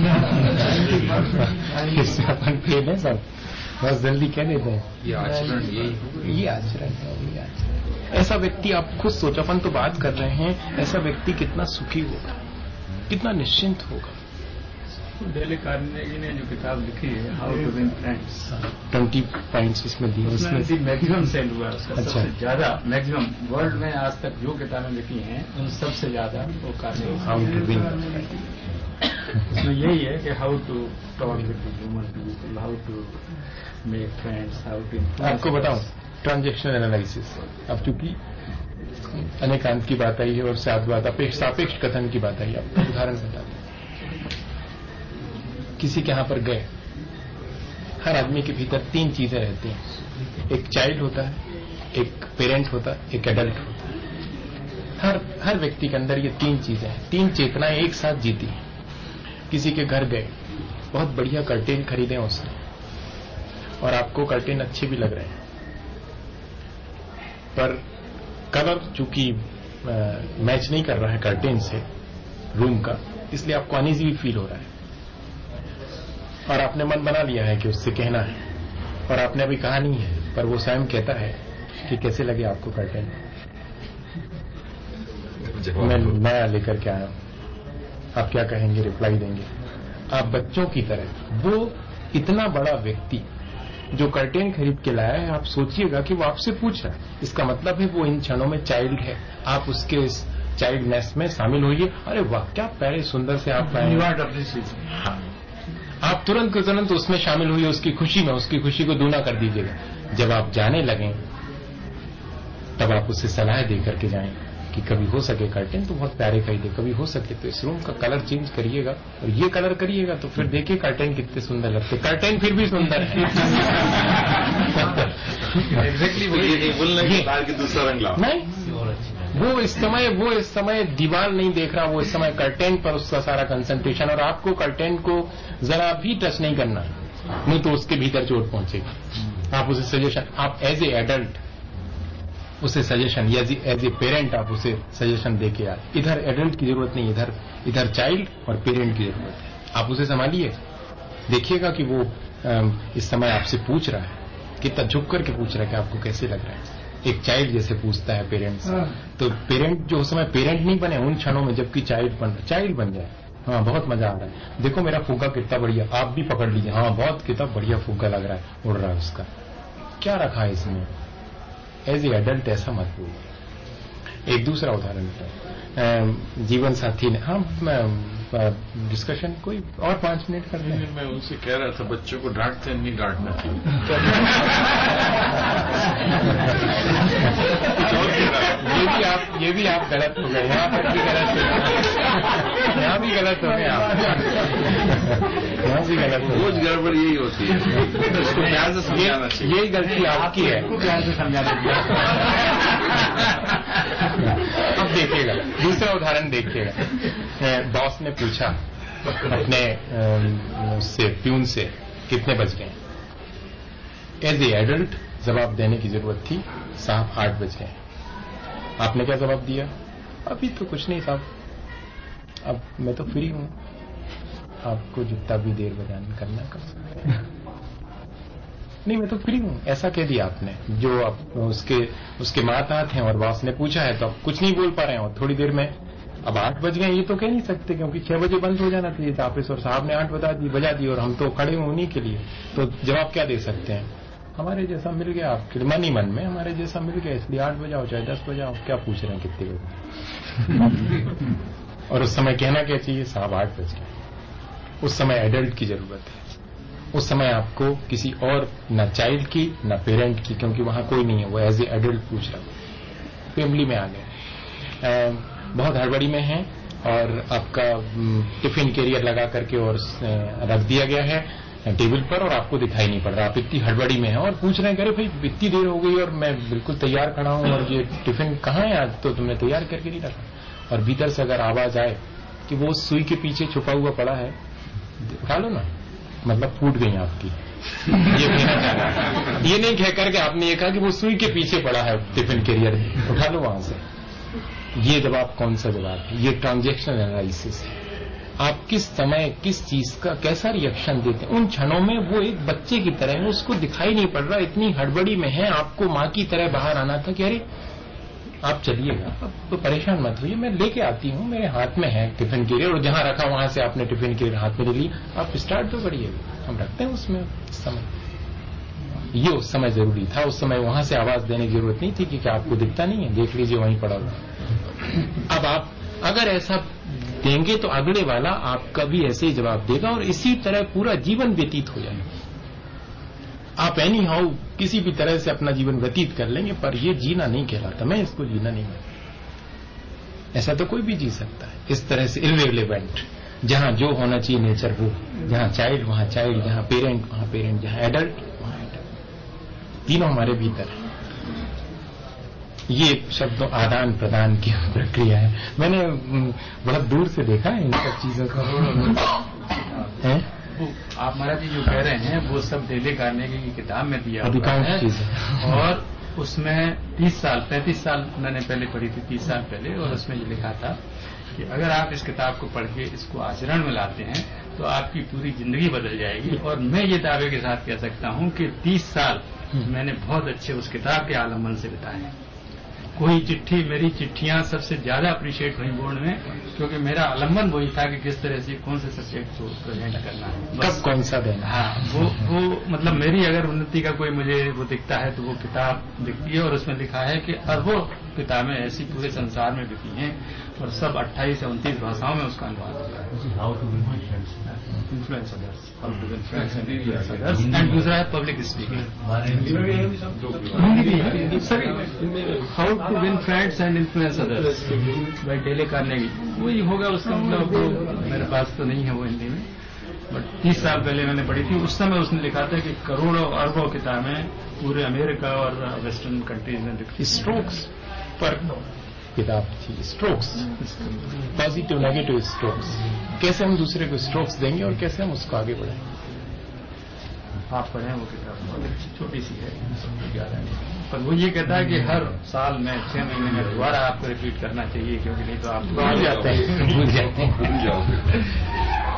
इसमें अपन फेल है सब, बहुत जल्दी कह देते हैं ये आचरण यही ये आचरण है, ये आचरण। ऐसा व्यक्ति, आप खुद सोचो, अपन तो बात कर रहे हैं, ऐसा व्यक्ति कितना सुखी होगा, कितना निश्चिंत होगा। डेले कार्नेगी ने जो किताब लिखी है how to win friends, twenty points उसमें दी, उसमें मैक्सिमम सेल हुआ उसका। अच्छा। सबसे ज्यादा मैक्सिमम वर्ल्ड में आज तक जो किताबें लिखी हैं उन सबसे ज्यादा वो कार्नेगी। How to win. उसमें यही है कि how to talk with the human people, how to make friends, how to. आपको बताऊं ट्रांजेक्शनल एनालिसिस, अब चूंकि अनेकांत की बात आई है और साथ बात अपेक्ष सापेक्ष कथन की बात आई है, आपको उदाहरण बता दें। किसी के यहां पर गए, हर आदमी के भीतर तीन चीजें रहती हैं। एक चाइल्ड होता है, एक पेरेंट होता है, एक एडल्ट होता है। हर हर व्यक्ति के अंदर ये तीन चीजें हैं, तीन चेतनाएं एक साथ जीती हैं। किसी के घर गए, बहुत बढ़िया कर्टेन खरीदे उसने, और आपको कर्टेन अच्छे भी लग रहे हैं, पर कलर चूंकि मैच नहीं कर रहा है कर्टेन से रूम का, इसलिए आपको अनईजी भी फील हो रहा है। और आपने मन बना लिया है कि उससे कहना है, और आपने अभी कहा नहीं है, पर वो स्वयं कहता है कि कैसे लगे आपको कर्टेन। मैं नया लेकर के आया हूं, आप क्या कहेंगे, रिप्लाई देंगे। आप बच्चों की तरह, वो इतना बड़ा व्यक्ति जो कर्टेन खरीद के लाया है, आप सोचिएगा कि वो आपसे पूछ रहा है, इसका मतलब है वो इन क्षणों में चाइल्ड है। आप उसके इस चाइल्डनेस में शामिल होइए। अरे वाह, क्या प्यारे सुंदर से आप लाए। हाँ, आप तुरंत के तुरंत उसमें शामिल हुई, उसकी खुशी में, उसकी खुशी को दूना कर दीजिएगा। जब आप जाने लगें तब आप उससे सलाह दे करके जाएं कि कभी हो सके कर्टेन तो बहुत प्यारे खरीदे, कभी हो सके तो इस रूम का कलर चेंज करिएगा और ये कलर करिएगा, तो फिर देखिए कर्टेन कितने सुंदर लगते। कर्टेन फिर भी सुंदर है। एग्जैक्टली वो ये नहीं बोलना कि बाहर की दूसरा रंग लाओ। नहीं, वो इस समय वो इस समय दीवार नहीं देख रहा, वो इस समय कर्टेन पर उसका सारा कंसंट्रेशन, और आपको कर्टेन को जरा भी टच नहीं करना, नहीं तो उसके भीतर चोट पहुंचेगी। आप उसे सजेशन, आप एज ए एडल्ट उसे सजेशन, एज ए पेरेंट आप उसे सजेशन दे के यार, इधर एडल्ट की जरूरत नहीं, इधर इधर चाइल्ड और पेरेंट की जरूरत है। आप उसे संभालिए, देखिएगा कि वो इस समय आपसे पूछ रहा है, कितना झुक करके पूछ रहा है कि आपको कैसे लग रहा है। एक चाइल्ड जैसे पूछता है पेरेंट्स, तो पेरेंट जो उस समय पेरेंट नहीं बने उन क्षणों में, जबकि चाइल्ड बन चाइल्ड बन जाए, हाँ बहुत मजा आ रहा है, देखो मेरा फुग्गा कितना बढ़िया, आप भी पकड़ लीजिए, हाँ बहुत कितना बढ़िया फुग्गा लग रहा है, उड़ रहा है उसका, क्या रखा है इसमें, एज ए एडल्ट ऐसा मत बोलिए। एक दूसरा उदाहरण है, जीवन साथी ने, हाँ डिस्कशन कोई और पांच मिनट कर लें। मैं उनसे कह रहा था बच्चों को डांटते नहीं डांटना चाहिए। ये भी आप ये भी आप गलत हो गए, यहाँ पर भी गलत हो गए, यहाँ भी गलत हो गए आप, यहाँ भी गलत हो गए। रोज गड़बड़ यही होती है, उसको प्यार से समझाना चाहिए। यही गलती आपकी है, प्यार से समझाना चाहिए। अब देखिएगा दूसरा उदाहरण देखिएगा, बॉस ने पूछा अपने उससे प्यून से कितने बज गए, एज ए एडल्ट जवाब देने की जरूरत थी, साहब आठ बज गए। आपने क्या जवाब दिया, अभी तो कुछ नहीं साहब, अब मैं तो फ्री हूं, आपको जितना भी देर बजाने करना कर सकते हैं। नहीं मैं तो फ्री हूं, ऐसा कह दिया आपने, जो आप उसके उसके माता थे और बॉस ने पूछा है तो आप कुछ नहीं बोल पा रहे हैं, और थोड़ी देर में अब आठ बज गए ये तो कह नहीं सकते, क्योंकि छह बजे बंद हो जाना चाहिए था ऑफिस, और साहब ने आठ बजा दी बजा दी और हम तो खड़े हुए उन्हीं के लिए, तो जवाब क्या दे सकते हैं, हमारे जैसा मिल गया आपके मन ही मन में, हमारे जैसा मिल गया इसलिए आठ बजाओ चाहे दस बजाओ, क्या पूछ रहे हैं कितने बजे। और उस समय कहना क्या चाहिए, साहब आठ बज गए। उस समय एडल्ट की जरूरत है, उस समय आपको किसी और न चाइल्ड की न पेरेंट की, क्योंकि वहां कोई नहीं है, वो एज ए एडल्ट पूछ रहा है। फैमिली में आ गए, बहुत हड़बड़ी में है और आपका टिफिन कैरियर लगा करके और रख दिया गया है टेबल पर और आपको दिखाई नहीं पड़ रहा, आप इतनी हड़बड़ी में हैं और पूछ रहे हैं, अरे भाई इतनी देर हो गई और मैं बिल्कुल तैयार खड़ा हूं और ये टिफिन कहाँ है आज, तो तुमने तैयार करके नहीं रखा। और भीतर से अगर आवाज आए कि वो सुई के पीछे छुपा हुआ पड़ा है, उठा लो ना, मतलब फूट गई आपकी। ये कहना चाह रहा, ये नहीं कह करके आपने ये कहा कि वो सुई के पीछे पड़ा है टिफिन कैरियर, उठा लो वहां से। ये जवाब कौन सा जवाब है, ये ट्रांजैक्शनल एनालिसिस है। आप किस समय किस चीज का कैसा रिएक्शन देते हैं, उन क्षणों में वो एक बच्चे की तरह है, उसको दिखाई नहीं पड़ रहा, इतनी हड़बड़ी में है, आपको माँ की तरह बाहर आना था कि अरे आप चलिएगा, अब तो परेशान मत होइए, मैं लेके आती हूँ, मेरे हाथ में है टिफिन कैरियर, और जहां रखा वहां से आपने टिफिन कैरियर हाथ में ले ली, आप स्टार्ट तो करिए, हम रखते हैं उसमें समय। ये उस समय जरूरी था, उस समय वहां से आवाज देने की जरूरत नहीं थी कि क्या आपको दिखता नहीं है, देख लीजिए वहीं पड़ा हुआ। अब आप अगर ऐसा देंगे तो अगले वाला आपका भी ऐसे ही जवाब देगा और इसी तरह पूरा जीवन व्यतीत हो जाएगा। आप एनी हाउ किसी भी तरह से अपना जीवन व्यतीत कर लेंगे, पर ये जीना नहीं कहलाता, मैं इसको जीना नहीं मानता। ऐसा तो कोई भी जी सकता है इस तरह से इररिलेवेंट, जहां जो होना चाहिए नेचर वो, जहां चाइल्ड वहां चाइल्ड, जहां पेरेंट वहां पेरेंट, जहां एडल्ट वहां एडल्ट, तीनों हमारे भीतर है। ये शब्दों आदान प्रदान की प्रक्रिया है। मैंने बहुत दूर से देखा है इन सब चीजों को। है आप महाराज जी जो कह रहे हैं वो सब डेले कार्नेगी की किताब में दिया हुआ है, चीजें और उसमें तीस साल पैंतीस साल मैंने पहले पढ़ी थी, तीस साल पहले, और उसमें ये लिखा था कि अगर आप इस किताब को पढ़ के इसको आचरण में लाते हैं तो आपकी पूरी जिंदगी बदल जाएगी। और मैं ये दावे के साथ कह सकता हूं कि तीस साल मैंने बहुत अच्छे उस किताब के आलम्बन से बिताए हैं। कोई चिट्ठी, मेरी चिट्ठियां सबसे ज्यादा अप्रिशिएट हुई बोर्ड में, क्योंकि मेरा आलम्बन वही था कि किस तरह से कौन से सब्जेक्ट को प्रेजेंट करना है, कब कौन सा देना। हाँ, वो वो मतलब मेरी अगर उन्नति का कोई मुझे वो दिखता है तो वो किताब दिखती है, और उसमें लिखा है कि अरबों किताबें ऐसी पूरे संसार में बिकी हैं और सब अट्ठाईस या उनतीस भाषाओं में उसका अनुवाद होता है। How to influence others, how to influence others, and दूसरा है पब्लिक स्पीकिंग, हिंदी भी है sir, how to win friends and influence others by Dale Carnegie, वही होगा उसका मतलब। वो मेरे पास तो नहीं है वो हिंदी में, बट तीस साल पहले मैंने पढ़ी थी। उस समय उसने लिखा था कि करोड़ों अरबों किताबें पूरे अमेरिका और वेस्टर्न कंट्रीज में लिखी। स्ट्रोक्स पर किताब थी, स्ट्रोक्स, पॉजिटिव नेगेटिव स्ट्रोक्स, कैसे हम दूसरे को स्ट्रोक्स देंगे और कैसे हम उसको आगे बढ़ाएंगे। आप पढ़ें वो किताब, बहुत अच्छी छोटी सी है, ज्यादा नहीं, पर वो ये कहता है कि हर साल में छह महीने में दोबारा आपको रिपीट करना चाहिए, क्योंकि नहीं तो आप भूल जाते हैं भूल जाते हैं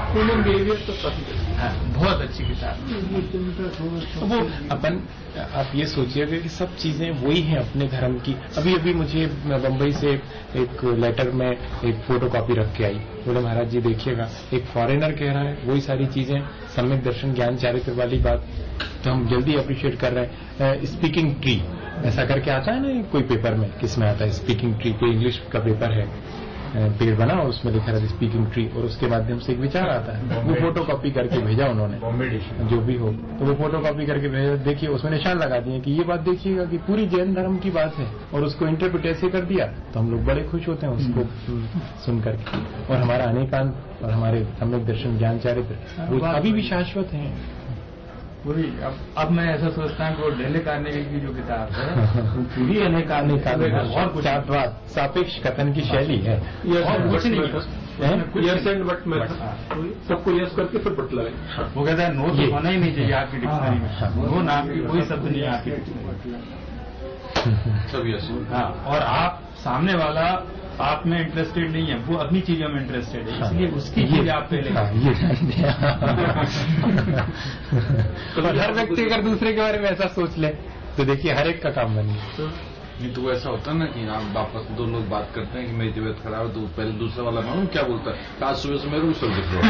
ह्यूमन बिहेवियर तो काफी बहुत अच्छी किताब। वो अपन आप ये सोचिएगा कि सब चीजें वही हैं अपने धर्म की। अभी अभी मुझे बंबई से एक लेटर में एक फोटो कॉपी रख के आई, बोले महाराज जी देखिएगा, एक फॉरेनर कह रहा है वही सारी चीजें, सम्यक दर्शन ज्ञान चारित्र वाली बात, तो हम जल्दी अप्रिशिएट कर रहे हैं। स्पीकिंग ट्री ऐसा करके आता है ना कोई पेपर में, किस में आता है स्पीकिंग ट्री, कोई इंग्लिश का पेपर है, पेड़ बना और उसमें लिखा रहता है स्पीकिंग ट्री, और उसके माध्यम से एक विचार आता है। वो फोटो कॉपी करके भेजा उन्होंने, जो भी हो, तो वो फोटो कॉपी करके भेजा। देखिए उसमें निशान लगा दिए कि ये बात देखिएगा कि पूरी जैन धर्म की बात है, और उसको इंटरप्रेट ऐसे कर दिया, तो हम लोग बड़े खुश होते हैं उसको सुन करके। और हमारा अनेकांत और हमारे सम्यक दर्शन ज्ञान चारित्र वो अभी भी शाश्वत हैं। पूरी अब अब मैं ऐसा सोचता हूँ कि वो डेले कार्नेगी की जो किताब है वो पूरी अनेकांत और कुछ सापेक्ष कथन की शैली है, और कुछ नहीं है। यस एंड बट में सबको यस करके फिर बटलाए। वो कहता है नो तो होना ही नहीं चाहिए आपकी डिक्शनरी में, नो नाम की कोई शब्द नहीं है आपकी डिक्शनरी में, सब यस। हाँ, और आप सामने वाला आप में इंटरेस्टेड नहीं है, वो अपनी चीजों में इंटरेस्टेड है, इसलिए उसकी चीज आप पहले। हाँ, ये और हर व्यक्ति अगर दूसरे के बारे में ऐसा सोच ले तो देखिए हर एक का काम बन गया। नहीं तो ऐसा होता है ना कि आप वापस दो लोग बात करते हैं कि मेरी तबीयत खराब है, तो पहले दूसरा वाला मालूम क्या बोलता है, आज सुबह से मेरे को सब दिख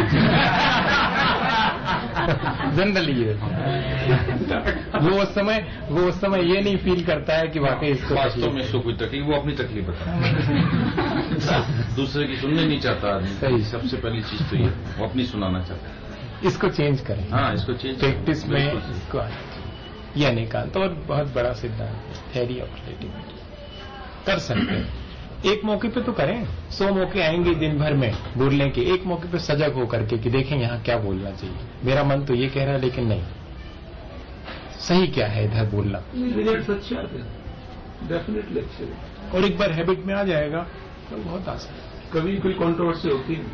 रहा जनरली ये वो उस समय वो उस समय ये नहीं फील करता है कि वाकई इसको वास्तव में इसको कोई तकलीफ, वो अपनी तकलीफ बताता है, दूसरे की सुनने नहीं चाहता आदमी। सही, सबसे पहली चीज तो ये वो अपनी सुनाना चाहता है। इसको चेंज करें। हाँ, इसको चेंज प्रैक्टिस में इसको ये अनेकांत और बहुत बड़ा सिद्धांत, थ्योरी ऑफ रिलेटिविटी कर सकते हैं। एक मौके पे तो करें, सौ मौके आएंगे दिन भर में बोलने के, एक मौके पे सजग होकर के कि देखें यहाँ क्या बोलना चाहिए, मेरा मन तो ये कह रहा है लेकिन नहीं, सही क्या है इधर बोलना। रिजल्ट अच्छे आते हैं, डेफिनेटली अच्छे, और एक बार हैबिट में आ जाएगा तो बहुत आसान। कभी कोई कंट्रोवर्सी होती है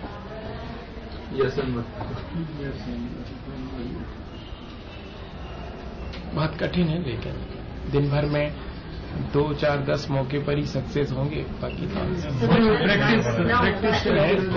बहुत कठिन है, लेकिन दिन भर में दो चार दस मौके पर ही सक्सेस होंगे, बाकी प्रैक्टिस प्रैक्टिस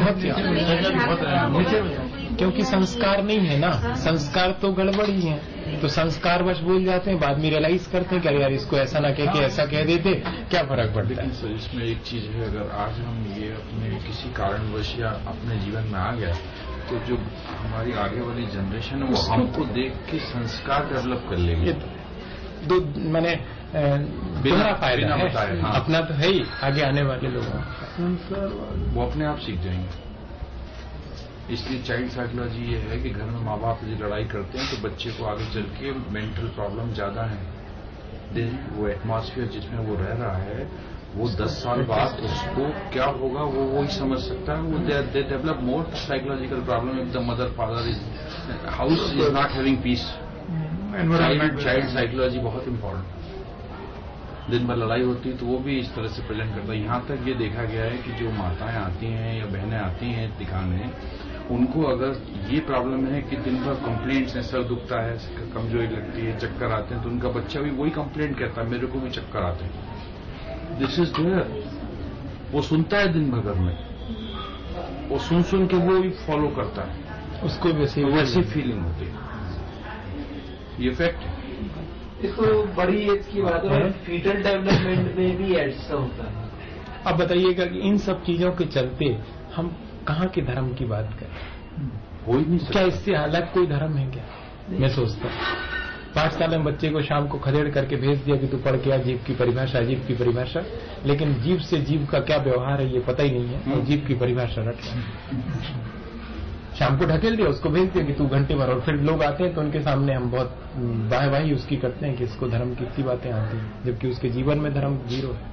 बहुत, क्योंकि संस्कार नहीं है ना, संस्कार तो गड़बड़ ही है, तो संस्कार बस बोल जाते हैं, बाद में रियलाइज करते हैं कि अरे यार इसको ऐसा ना कह के ऐसा कह देते, क्या फर्क पड़ता है। सर इसमें एक चीज है, अगर आज हम ये अपने किसी कारणवश या अपने जीवन में आ गया, तो जो हमारी आगे वाली जनरेशन है वो हमको देख के संस्कार डेवलप कर लेगी। दो मैंने दोहरा फायदा है, हाँ। अपना तो है ही, आगे आने वाले लोगों वो अपने आप सीख जाएंगे। इसलिए चाइल्ड साइकोलॉजी ये है कि घर में माँ बाप यदि लड़ाई करते हैं तो बच्चे को आगे चल के मेंटल प्रॉब्लम ज्यादा है। वो एटमॉस्फेयर जिसमें वो रह रहा है, वो दस साल बाद उसको क्या होगा वो वो ही समझ सकता है। वो they develop more psychological problem if the mother father is house is not having peace. Child psychology बहुत इंपॉर्टेंट। दिन भर लड़ाई होती है तो वो भी इस तरह से प्रेजेंट करता है। यहाँ तक ये देखा गया है कि जो माताएं आती हैं या बहनें आती हैं दिखाने, उनको अगर ये प्रॉब्लम है कि दिन भर कंप्लेंट्स हैं, सर दुखता है, कमजोरी लगती है, चक्कर आते हैं, तो उनका बच्चा भी वही कंप्लेंट करता है, मेरे को भी चक्कर आते हैं। This is there. वो सुनता है दिन भर घर में, वो सुन सुन के वो भी फॉलो करता है, उसको वैसी वैसी फीलिंग होती है। ये फैक्ट है। इसको बड़ी एज की बात है, फीटल डेवलपमेंट में भी ऐसा होता है। अब बताइएगा कि इन सब चीजों के चलते हम कहाँ के धर्म की बात करें? हो ही नहीं सकता। क्या इससे अलग कोई धर्म है क्या? मैं सोचता हूँ पांच साल में बच्चे को शाम को खदेड़ करके भेज दिया कि तू पढ़ के आ जीव की परिभाषा, जीव की परिभाषा, लेकिन जीव से जीव का क्या व्यवहार है ये पता ही नहीं है, और जीव की परिभाषा रट शाम को ढकेल दिया, उसको भेज दिया कि तू घंटे भर, और फिर लोग आते हैं तो उनके सामने हम बहुत वाहवाही उसकी करते हैं कि इसको धर्म की इतनी बातें आती हैं, जबकि उसके जीवन में धर्म जीरो है।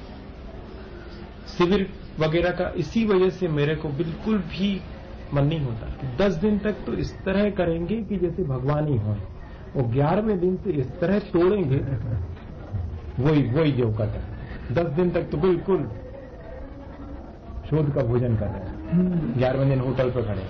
शिविर वगैरह का इसी वजह से मेरे को बिल्कुल भी मन नहीं होता कि दस दिन तक तो इस तरह करेंगे कि जैसे भगवान ही हो, और ग्यारहवें दिन से इस तरह तोड़ेंगे वही वही जो कहता है। दस दिन तक तो बिल्कुल शोध का भोजन कर रहे हैं, ग्यारहवें दिन होटल पर खड़े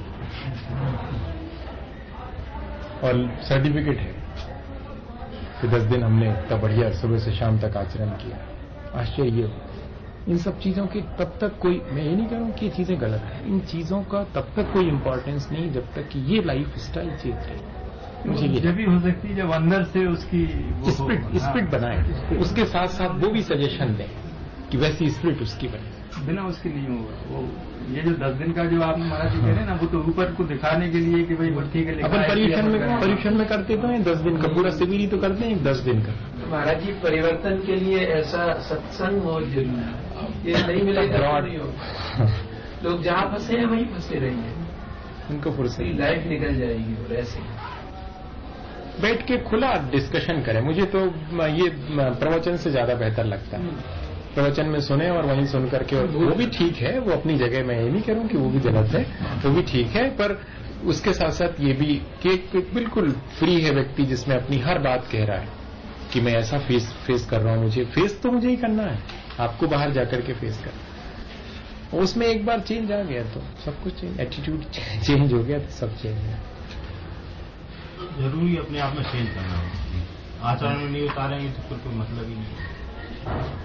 और सर्टिफिकेट है कि दस दिन हमने इतना बढ़िया सुबह से शाम तक आचरण किया। आश्चर्य इन सब चीजों की तब तक कोई, मैं ये नहीं कह रहा हूं कि ये चीजें गलत है, इन चीजों का तब तक कोई इंपॉर्टेंस नहीं जब तक कि ये लाइफ स्टाइल चेंज है। मुझे ये जब भी हो सकती है जब अंदर से उसकी स्पिरिट स्पिरिट बनाए, उसके साथ साथ वो भी सजेशन दें कि वैसी स्पिरिट उसकी बने। बिना उसके नहीं होगा। वो ये जो दस दिन का जो आप महाराज जी कह रहे हैं ना, वो तो ऊपर को दिखाने के लिए कि भाई वो ठीक है। अपन पर्यूषण में पर्यूषण में करते तो हैं दस दिन का, पूरा शिविर ही तो करते हैं दस दिन का। महाराज जी परिवर्तन के लिए ऐसा सत्संग बहुत जरूरी है, ये नहीं मिलेगा तो नहीं होगा। लोग जहाँ फंसे हैं वहीं फंसे रहेंगे, उनको फुर्सत लाइफ निकल जाएगी। और ऐसे बैठ के खुला डिस्कशन करें। मुझे तो ये प्रवचन से ज्यादा बेहतर लगता है। प्रवचन में सुने और वहीं सुन करके, वो भी ठीक है, वो अपनी जगह, मैं ये नहीं कह रहा हूं कि वो भी गलत है, वो भी ठीक है, पर उसके साथ साथ ये भी कि एक बिल्कुल फ्री है व्यक्ति जिसमें अपनी हर बात कह रहा है कि मैं ऐसा फेस फेस कर रहा हूं, मुझे फेस तो मुझे ही करना है, आपको बाहर जाकर के फेस करना। उसमें एक बार चेंज आ गया तो सब कुछ चेंज, एटीट्यूड चेंज हो गया तो सब चेंज है। जरूरी अपने आप में चेंज करना हो, आचरण में नहीं उतारेंगे तो फिर कोई मतलब ही नहीं।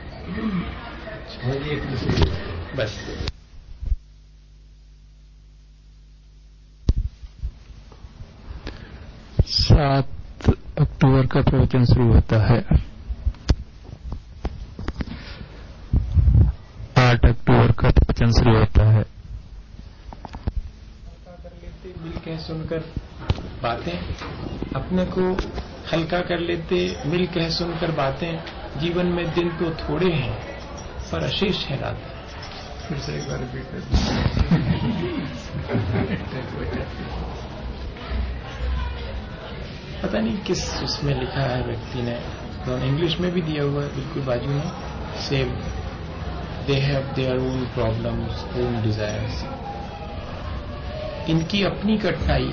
बस सात अक्टूबर का प्रवचन शुरू होता है। आठ अक्टूबर का प्रवचन शुरू होता है। कर लेते, मिल के सुनकर बातें, अपने को हल्का कर लेते, मिल के सुनकर बातें। जीवन में दिन तो थोड़े हैं पर अशेष है रातें। फिर से एक बार रिपीट कर पता नहीं किस उसमें लिखा है व्यक्ति ने, तो इंग्लिश में भी दिया हुआ है बिल्कुल बाजू में, same they have their own problems, own desires. इनकी अपनी कठिनाई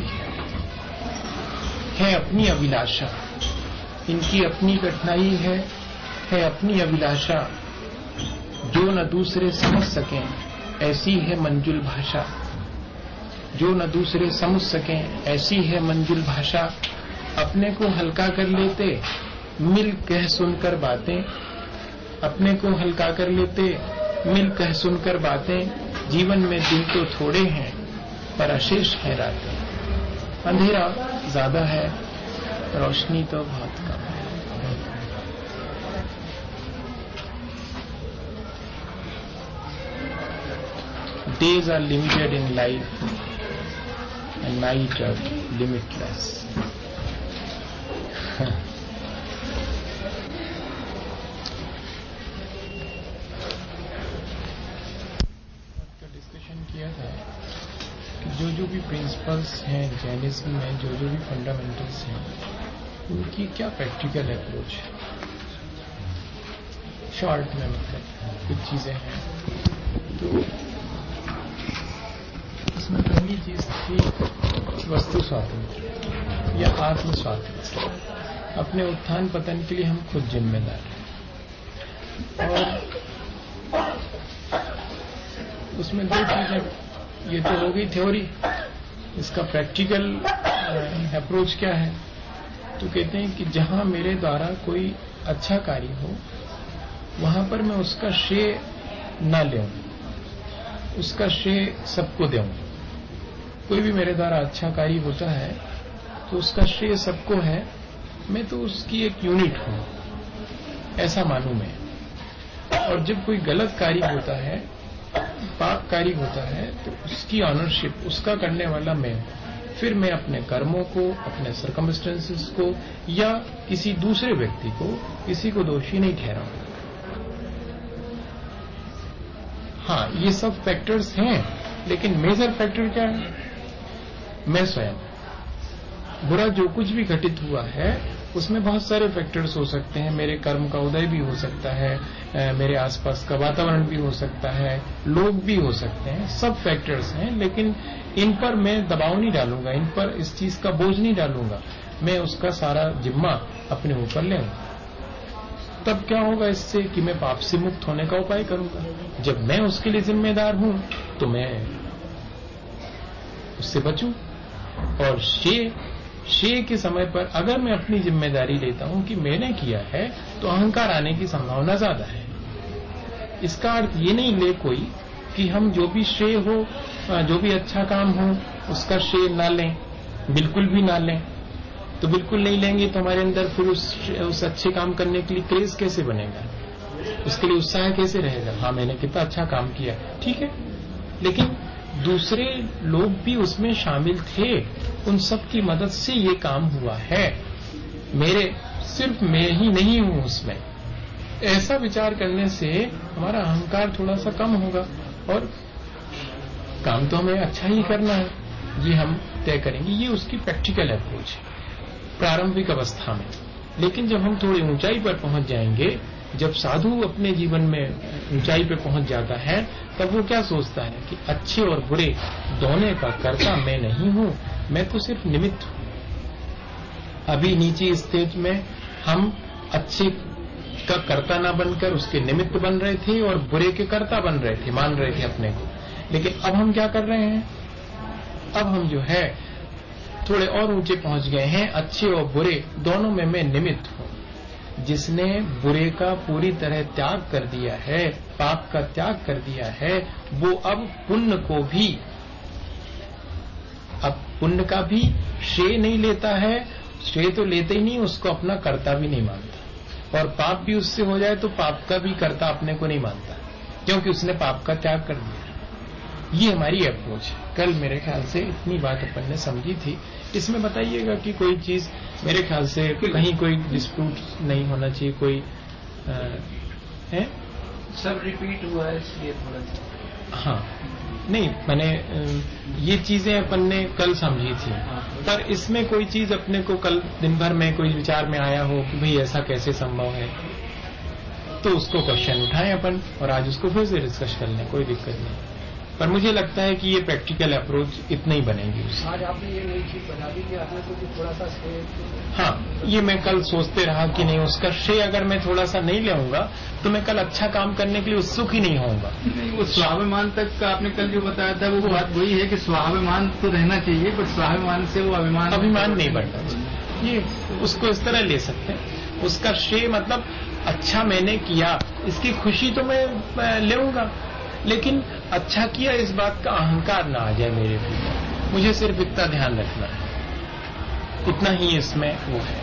है, अपनी अभिलाषा, इनकी अपनी कठिनाई है है अपनी अभिलाषा, जो न दूसरे समझ सकें ऐसी है मंजुल भाषा, जो न दूसरे समझ सकें ऐसी है मंजुल भाषा। अपने को हल्का कर लेते, मिल कह सुनकर बातें, अपने को हल्का कर लेते, मिल कह सुनकर बातें। जीवन में दिन तो थोड़े हैं पर अशेष है रातें। अंधेरा ज्यादा है, रोशनी तो बहुत कम है। Days are limited in life and night are limitless. Discussion किया था कि जो जो भी प्रिंसिपल्स हैं जैनिज्म में, जो जो भी फंडामेंटल्स हैं, उनकी क्या प्रैक्टिकल अप्रोच है। शॉर्ट में मतलब कुछ चीजें हैं। तो इसमें पहली चीज थी वस्तु स्वातंत्र या आत्म स्वातंत्र। अपने उत्थान पतन के लिए हम खुद जिम्मेदार हैं। और उसमें दो चीजें, ये तो हो गई थ्योरी, इसका प्रैक्टिकल अप्रोच क्या है। तो कहते हैं कि जहां मेरे द्वारा कोई अच्छा कार्य हो वहां पर मैं उसका श्रेय न लेऊं, उसका श्रेय सबको दूं। कोई भी मेरे द्वारा अच्छा कार्य होता है तो उसका श्रेय सबको है, मैं तो उसकी एक यूनिट हूं, ऐसा मानूं मैं। और जब कोई गलत कार्य होता है, पाप कार्य होता है, तो उसकी ऑनरशिप, उसका करने वाला मैं। फिर मैं अपने कर्मों को, अपने सर्कमस्टेंसेस को या किसी दूसरे व्यक्ति को, किसी को दोषी नहीं ठहराऊंगा। हाँ, ये सब फैक्टर्स हैं, लेकिन मेजर फैक्टर क्या है? मैं स्वयं। बुरा जो कुछ भी घटित हुआ है उसमें बहुत सारे फैक्टर्स हो सकते हैं। मेरे कर्म का उदय भी हो सकता है, मेरे आसपास का वातावरण भी हो सकता है, लोग भी हो सकते हैं, सब फैक्टर्स हैं। लेकिन इन पर मैं दबाव नहीं डालूंगा, इन पर इस चीज का बोझ नहीं डालूंगा, मैं उसका सारा जिम्मा अपने ऊपर ले लूंगा। तब क्या होगा इससे कि मैं पाप से मुक्त होने का उपाय करूंगा। जब मैं उसके लिए जिम्मेदार हूं तो मैं उससे बचूं। और शेय शेय के समय पर अगर मैं अपनी जिम्मेदारी लेता हूं कि मैंने किया है, तो अहंकार आने की संभावना ज्यादा है। इसका अर्थ ये नहीं ले कोई कि हम जो भी श्रेय हो, जो भी अच्छा काम हो, उसका श्रेय ना लें, बिल्कुल भी ना लें। तो बिल्कुल नहीं लेंगे तो हमारे अंदर फिर उस उस अच्छे काम करने के लिए क्रेज कैसे बनेगा, उसके लिए उत्साह कैसे रहेगा। हाँ, मैंने कितना अच्छा काम किया, ठीक है, लेकिन दूसरे लोग भी उसमें शामिल थे, उन सब की मदद से ये काम हुआ है, मेरे सिर्फ मैं ही नहीं हूं उसमें। ऐसा विचार करने से हमारा अहंकार थोड़ा सा कम होगा और काम तो हमें अच्छा ही करना है, ये हम तय करेंगे। ये उसकी प्रैक्टिकल अप्रोच है प्रारंभिक अवस्था में। लेकिन जब हम थोड़ी ऊंचाई पर पहुंच जाएंगे, जब साधु अपने जीवन में ऊंचाई पर पहुंच जाता है, तब वो क्या सोचता है कि अच्छे और बुरे दोनों का कर्ता मैं नहीं हूं, मैं तो सिर्फ निमित्त हूं। अभी नीचे स्टेज में हम अच्छे का कर्ता ना बनकर उसके निमित्त बन रहे थे और बुरे के कर्ता बन रहे थे, मान रहे थे अपने को। लेकिन अब हम क्या कर रहे हैं, अब हम जो है थोड़े और ऊंचे पहुंच गए हैं, अच्छे और बुरे दोनों में मैं निमित्त हूं। जिसने बुरे का पूरी तरह त्याग कर दिया है, पाप का त्याग कर दिया है, वो अब पुण्य को भी, अब पुण्य का भी श्रेय नहीं लेता है, श्रेय तो लेते ही नहीं, उसको अपना कर्ता भी नहीं मानता। और पाप भी उससे हो जाए तो पाप का भी कर्ता अपने को नहीं मानता, क्योंकि उसने पाप का त्याग कर दिया। ये हमारी अप्रोच है। कल मेरे ख्याल से इतनी बात अपन ने समझी थी। इसमें बताइएगा कि कोई चीज, मेरे ख्याल से कहीं कोई डिस्प्यूट नहीं होना चाहिए, कोई आ, है सब रिपीट हुआ है इसलिए थोड़ा। हाँ, नहीं, मैंने ये चीजें अपन ने कल समझी थी, पर इसमें कोई चीज अपने को कल दिन भर में कोई विचार में आया हो कि भाई ऐसा कैसे संभव है, तो उसको क्वेश्चन उठाएं अपन और आज उसको फिर से डिस्कस कर लें, कोई दिक्कत नहीं। पर मुझे लगता है कि ये प्रैक्टिकल अप्रोच इतना ही बनेगी उससे। आज आपने ये नई चीज बता दी कि आपने को भी थोड़ा सा श्रेय। हाँ, ये मैं कल सोचते रहा कि नहीं, उसका श्रेय अगर मैं थोड़ा सा नहीं लेऊंगा तो मैं कल अच्छा काम करने के लिए उत्सुक ही नहीं होऊंगा। नहीं, वो स्वाभिमान तक का आपने कल जो बताया था वो बात वही है कि स्वाभिमान तो रहना चाहिए, पर स्वाभिमान से वो अभिमान अभिमान नहीं बढ़ना चाहिए। ये उसको इस तरह ले सकते हैं, उसका श्रेय मतलब अच्छा मैंने किया, इसकी खुशी तो मैं लेऊंगा, लेकिन अच्छा किया इस बात का अहंकार ना आ जाए मेरे भीतर। मुझे सिर्फ इतना ध्यान रखना है, इतना ही इसमें वो है।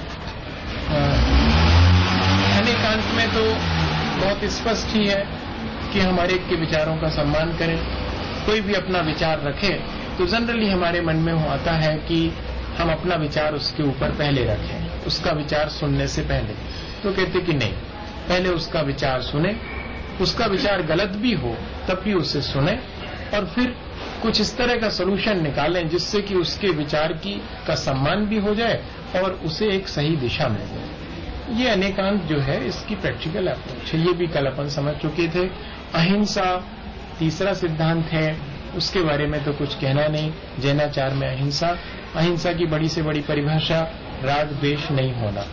अनेकांत में तो बहुत स्पष्ट ही है कि हमारे के विचारों का सम्मान करें। कोई भी अपना विचार रखे तो जनरली हमारे मन में हो आता है कि हम अपना विचार उसके ऊपर पहले रखें, उसका विचार सुनने से पहले। तो कहते कि नहीं, पहले उसका विचार सुने, उसका विचार गलत भी हो तब भी उसे सुने और फिर कुछ इस तरह का सलूशन निकालें जिससे कि उसके विचार की का सम्मान भी हो जाए और उसे एक सही दिशा मिल जाए। ये अनेकांत जो है इसकी प्रैक्टिकल अप्रोच है। ये भी कल अपन समझ चुके थे। अहिंसा तीसरा सिद्धांत है, उसके बारे में तो कुछ कहना नहीं। जैनाचार में अहिंसा, अहिंसा की बड़ी से बड़ी परिभाषा राग द्वेष नहीं होना,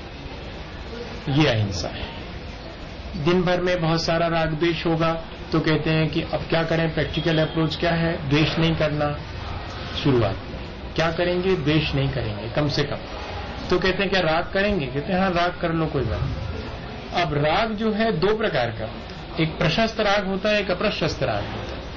ये अहिंसा है। दिन भर में बहुत सारा राग द्वेष होगा तो कहते हैं कि अब क्या करें, प्रैक्टिकल अप्रोच क्या है, द्वेष नहीं करना। शुरुआत में क्या करेंगे, द्वेष नहीं करेंगे कम से कम। तो कहते हैं क्या राग करेंगे, कहते हैं हाँ राग कर लो कोई बात। अब राग जो है दो प्रकार का, एक प्रशस्त राग होता है, एक अप्रशस्त राग होता है।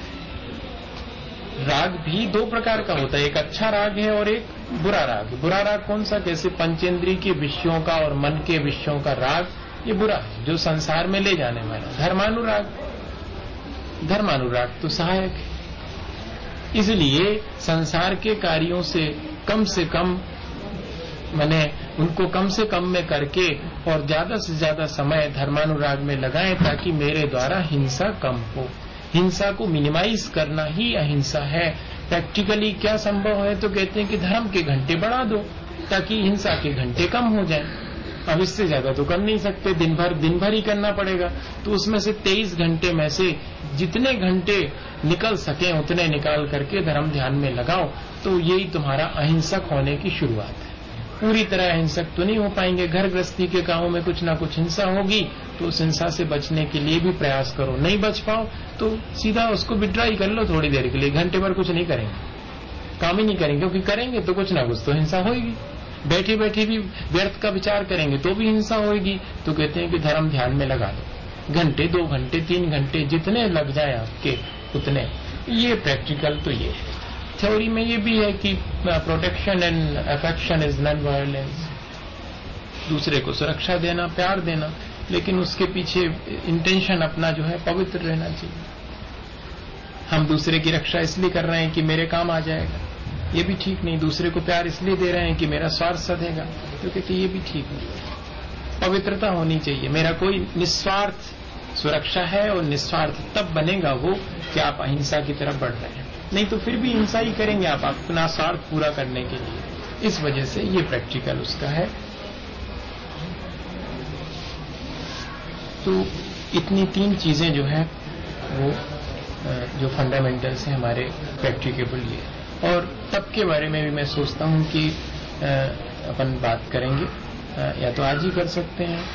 राग भी दो प्रकार का होता है, एक अच्छा राग है और एक बुरा राग। बुरा राग कौन सा, जैसे पंचेंद्रिय के विषयों का और मन के विषयों का राग, ये बुरा है, जो संसार में ले जाने वाला। धर्मानुराग, धर्मानुराग तो सहायक है। इसलिए संसार के कार्यों से कम से कम, मैंने उनको कम से कम में करके और ज्यादा से ज्यादा समय धर्मानुराग में लगाएं ताकि मेरे द्वारा हिंसा कम हो। हिंसा को मिनिमाइज करना ही अहिंसा है। प्रैक्टिकली क्या संभव है, तो कहते हैं कि धर्म के घंटे बढ़ा दो ताकि हिंसा के घंटे कम हो जाएं। अब इससे ज्यादा तो कर नहीं सकते, दिन भर दिन भर ही करना पड़ेगा। तो उसमें से तेईस घंटे में से जितने घंटे निकल सके उतने निकाल करके धर्म ध्यान में लगाओ, तो यही तुम्हारा अहिंसक होने की शुरुआत है। पूरी तरह अहिंसक तो नहीं हो पाएंगे, घर गृहस्थी के कामों में कुछ ना कुछ हिंसा होगी, तो उस हिंसा से बचने के लिए भी प्रयास करो। नहीं बच पाओ तो सीधा उसको विड्रॉ ही कर लो थोड़ी देर के लिए, घंटे भर कुछ नहीं करेंगे, काम ही नहीं करेंगे, क्योंकि करेंगे तो कुछ ना कुछ तो हिंसा होगी। बैठे बैठे भी व्यर्थ का विचार करेंगे तो भी हिंसा होगी। तो कहते हैं कि धर्म ध्यान में लगा दो। घंटे, दो घंटे, तीन घंटे जितने लग जाए आपके उतने। ये प्रैक्टिकल तो ये है। थ्योरी में ये भी है कि protection and affection is non violence, दूसरे को सुरक्षा देना, प्यार देना, लेकिन उसके पीछे इंटेंशन अपना जो है पवित्र रहना चाहिए। हम दूसरे की रक्षा इसलिए कर रहे हैं कि मेरे काम आ जाएगा, ये भी ठीक नहीं। दूसरे को प्यार इसलिए दे रहे हैं कि मेरा स्वार्थ सधेगा, तो कहते ये भी ठीक नहीं। पवित्रता होनी चाहिए। मेरा कोई निस्वार्थ सुरक्षा है, और निस्वार्थ तब बनेगा वो कि आप अहिंसा की तरफ बढ़ रहे हैं, नहीं तो फिर भी हिंसा ही करेंगे आप अपना स्वार्थ पूरा करने के लिए। इस वजह से ये प्रैक्टिकल उसका है। तो इतनी तीन चीजें जो है वो जो फंडामेंटल्स हैं हमारे प्रैक्टिकेबल ये। और तब के बारे में भी मैं सोचता हूँ कि अपन बात करेंगे, या तो आज ही कर सकते हैं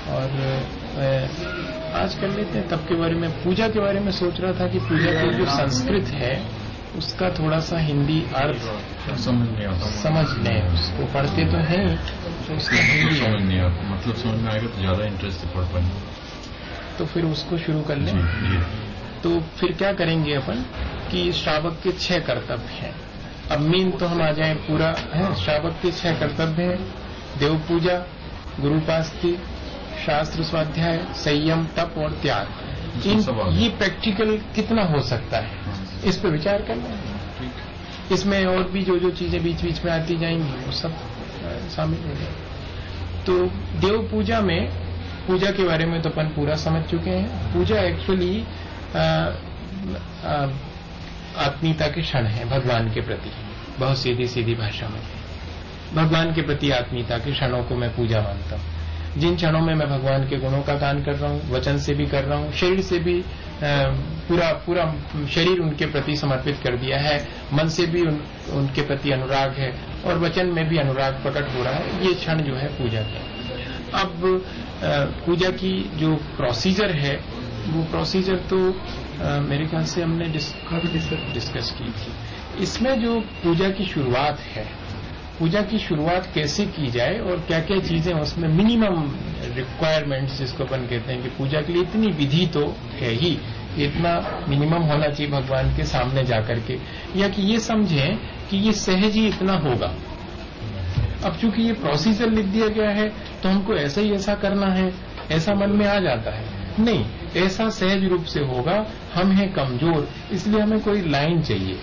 और आज कर लेते हैं। तब के बारे में, पूजा के बारे में सोच रहा था कि पूजा की जो संस्कृत है उसका थोड़ा सा हिंदी अर्थ समझ नहीं आता, समझ लें, उसको पढ़ते तो हैं तो उसका हिंदी समझ नहीं आता, मतलब समझ में आएगा तो ज्यादा इंटरेस्ट से पढ़ पाएंगे, तो फिर उसको शुरू कर लें। तो फिर क्या करेंगे अपन कि श्रावक के छह कर्तव्य हैं। अब मेन तो हम आ जाएं, पूरा है श्रावक के छह कर्तव्य हैं: देव पूजा, गुरुपास्ति, शास्त्र स्वाध्याय, संयम, तप और त्याग। इन ये प्रैक्टिकल कितना हो सकता है इस पे विचार करना है। इसमें और भी जो जो चीजें बीच बीच में आती जाएंगी वो सब शामिल हो जाए। तो देव पूजा में, पूजा के बारे में तो अपन पूरा समझ चुके हैं। पूजा एक्चुअली आत्मीयता के क्षण है भगवान के प्रति। बहुत सीधी सीधी भाषा में भगवान के प्रति आत्मीयता के क्षणों को मैं पूजा मानता हूँ। जिन क्षणों में मैं भगवान के गुणों का गान कर रहा हूँ, वचन से भी कर रहा हूँ, शरीर से भी पूरा पूरा शरीर उनके प्रति समर्पित कर दिया है, मन से भी उन, उनके प्रति अनुराग है, और वचन में भी अनुराग प्रकट हो रहा है, ये क्षण जो है पूजा का। अब पूजा की जो प्रोसीजर है वो प्रोसीजर तो आ, मेरे ख्याल से हमने डिस्कस की थी। इसमें जो पूजा की शुरुआत है, पूजा की शुरुआत कैसे की जाए और क्या क्या चीजें उसमें मिनिमम रिक्वायरमेंट्स जिसको अपन कहते हैं कि पूजा के लिए इतनी विधि तो है ही, इतना मिनिमम होना चाहिए भगवान के सामने जाकर के, या कि ये समझें कि ये सहज ही इतना होगा। अब चूंकि ये प्रोसीजर लिख दिया गया है तो हमको ऐसा ही ऐसा करना है, ऐसा मन में आ जाता है। नहीं, ऐसा सहज रूप से होगा। हम हैं कमजोर, इसलिए हमें कोई लाइन चाहिए,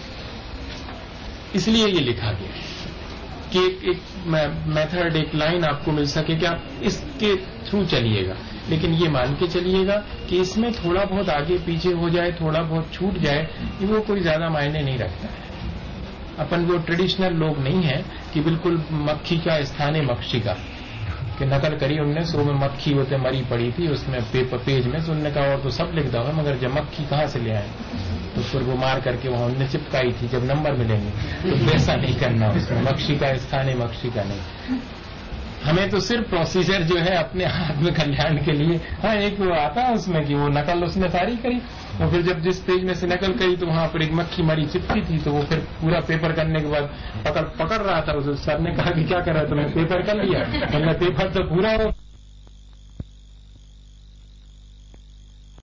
इसलिए ये लिखा गया कि एक, एक मेथड, एक लाइन आपको मिल सके कि आप इसके थ्रू चलिएगा। लेकिन ये मान के चलिएगा कि इसमें थोड़ा बहुत आगे पीछे हो जाए, थोड़ा बहुत छूट जाए, वो कोई ज्यादा मायने नहीं रखता है। अपन वो ट्रेडिशनल लोग नहीं है कि बिल्कुल मक्खी का स्थान है मक्षी का, कि नकल करी उनने, सो में मक्खी होते मरी पड़ी थी उसमें पेपर पेज में, तो उनने कहा और तो सब लिख दो है, मगर जब मक्खी कहाँ से ले आए, तो फिर वो मार करके वहां उनने चिपकाई थी, जब नंबर मिलेंगे तो वैसा नहीं करना उसमें, मक्षी का स्थान है मक्षी का नहीं। हमें तो सिर्फ प्रोसीजर जो है अपने आत्म कल्याण के लिए, हाँ एक वो आता है उसमें कि वो नकल उसने सारी करी, और फिर जब जिस पेज में से नकल करी तो वहां पर एक मक्खी मरी चिपकी थी, तो वो फिर पूरा पेपर करने के बाद पकड़ पकड़ रहा था, उस सर ने कहा कि क्या कर रहा है, तुमने पेपर कर लिया, मतलब पेपर तो पूरा हो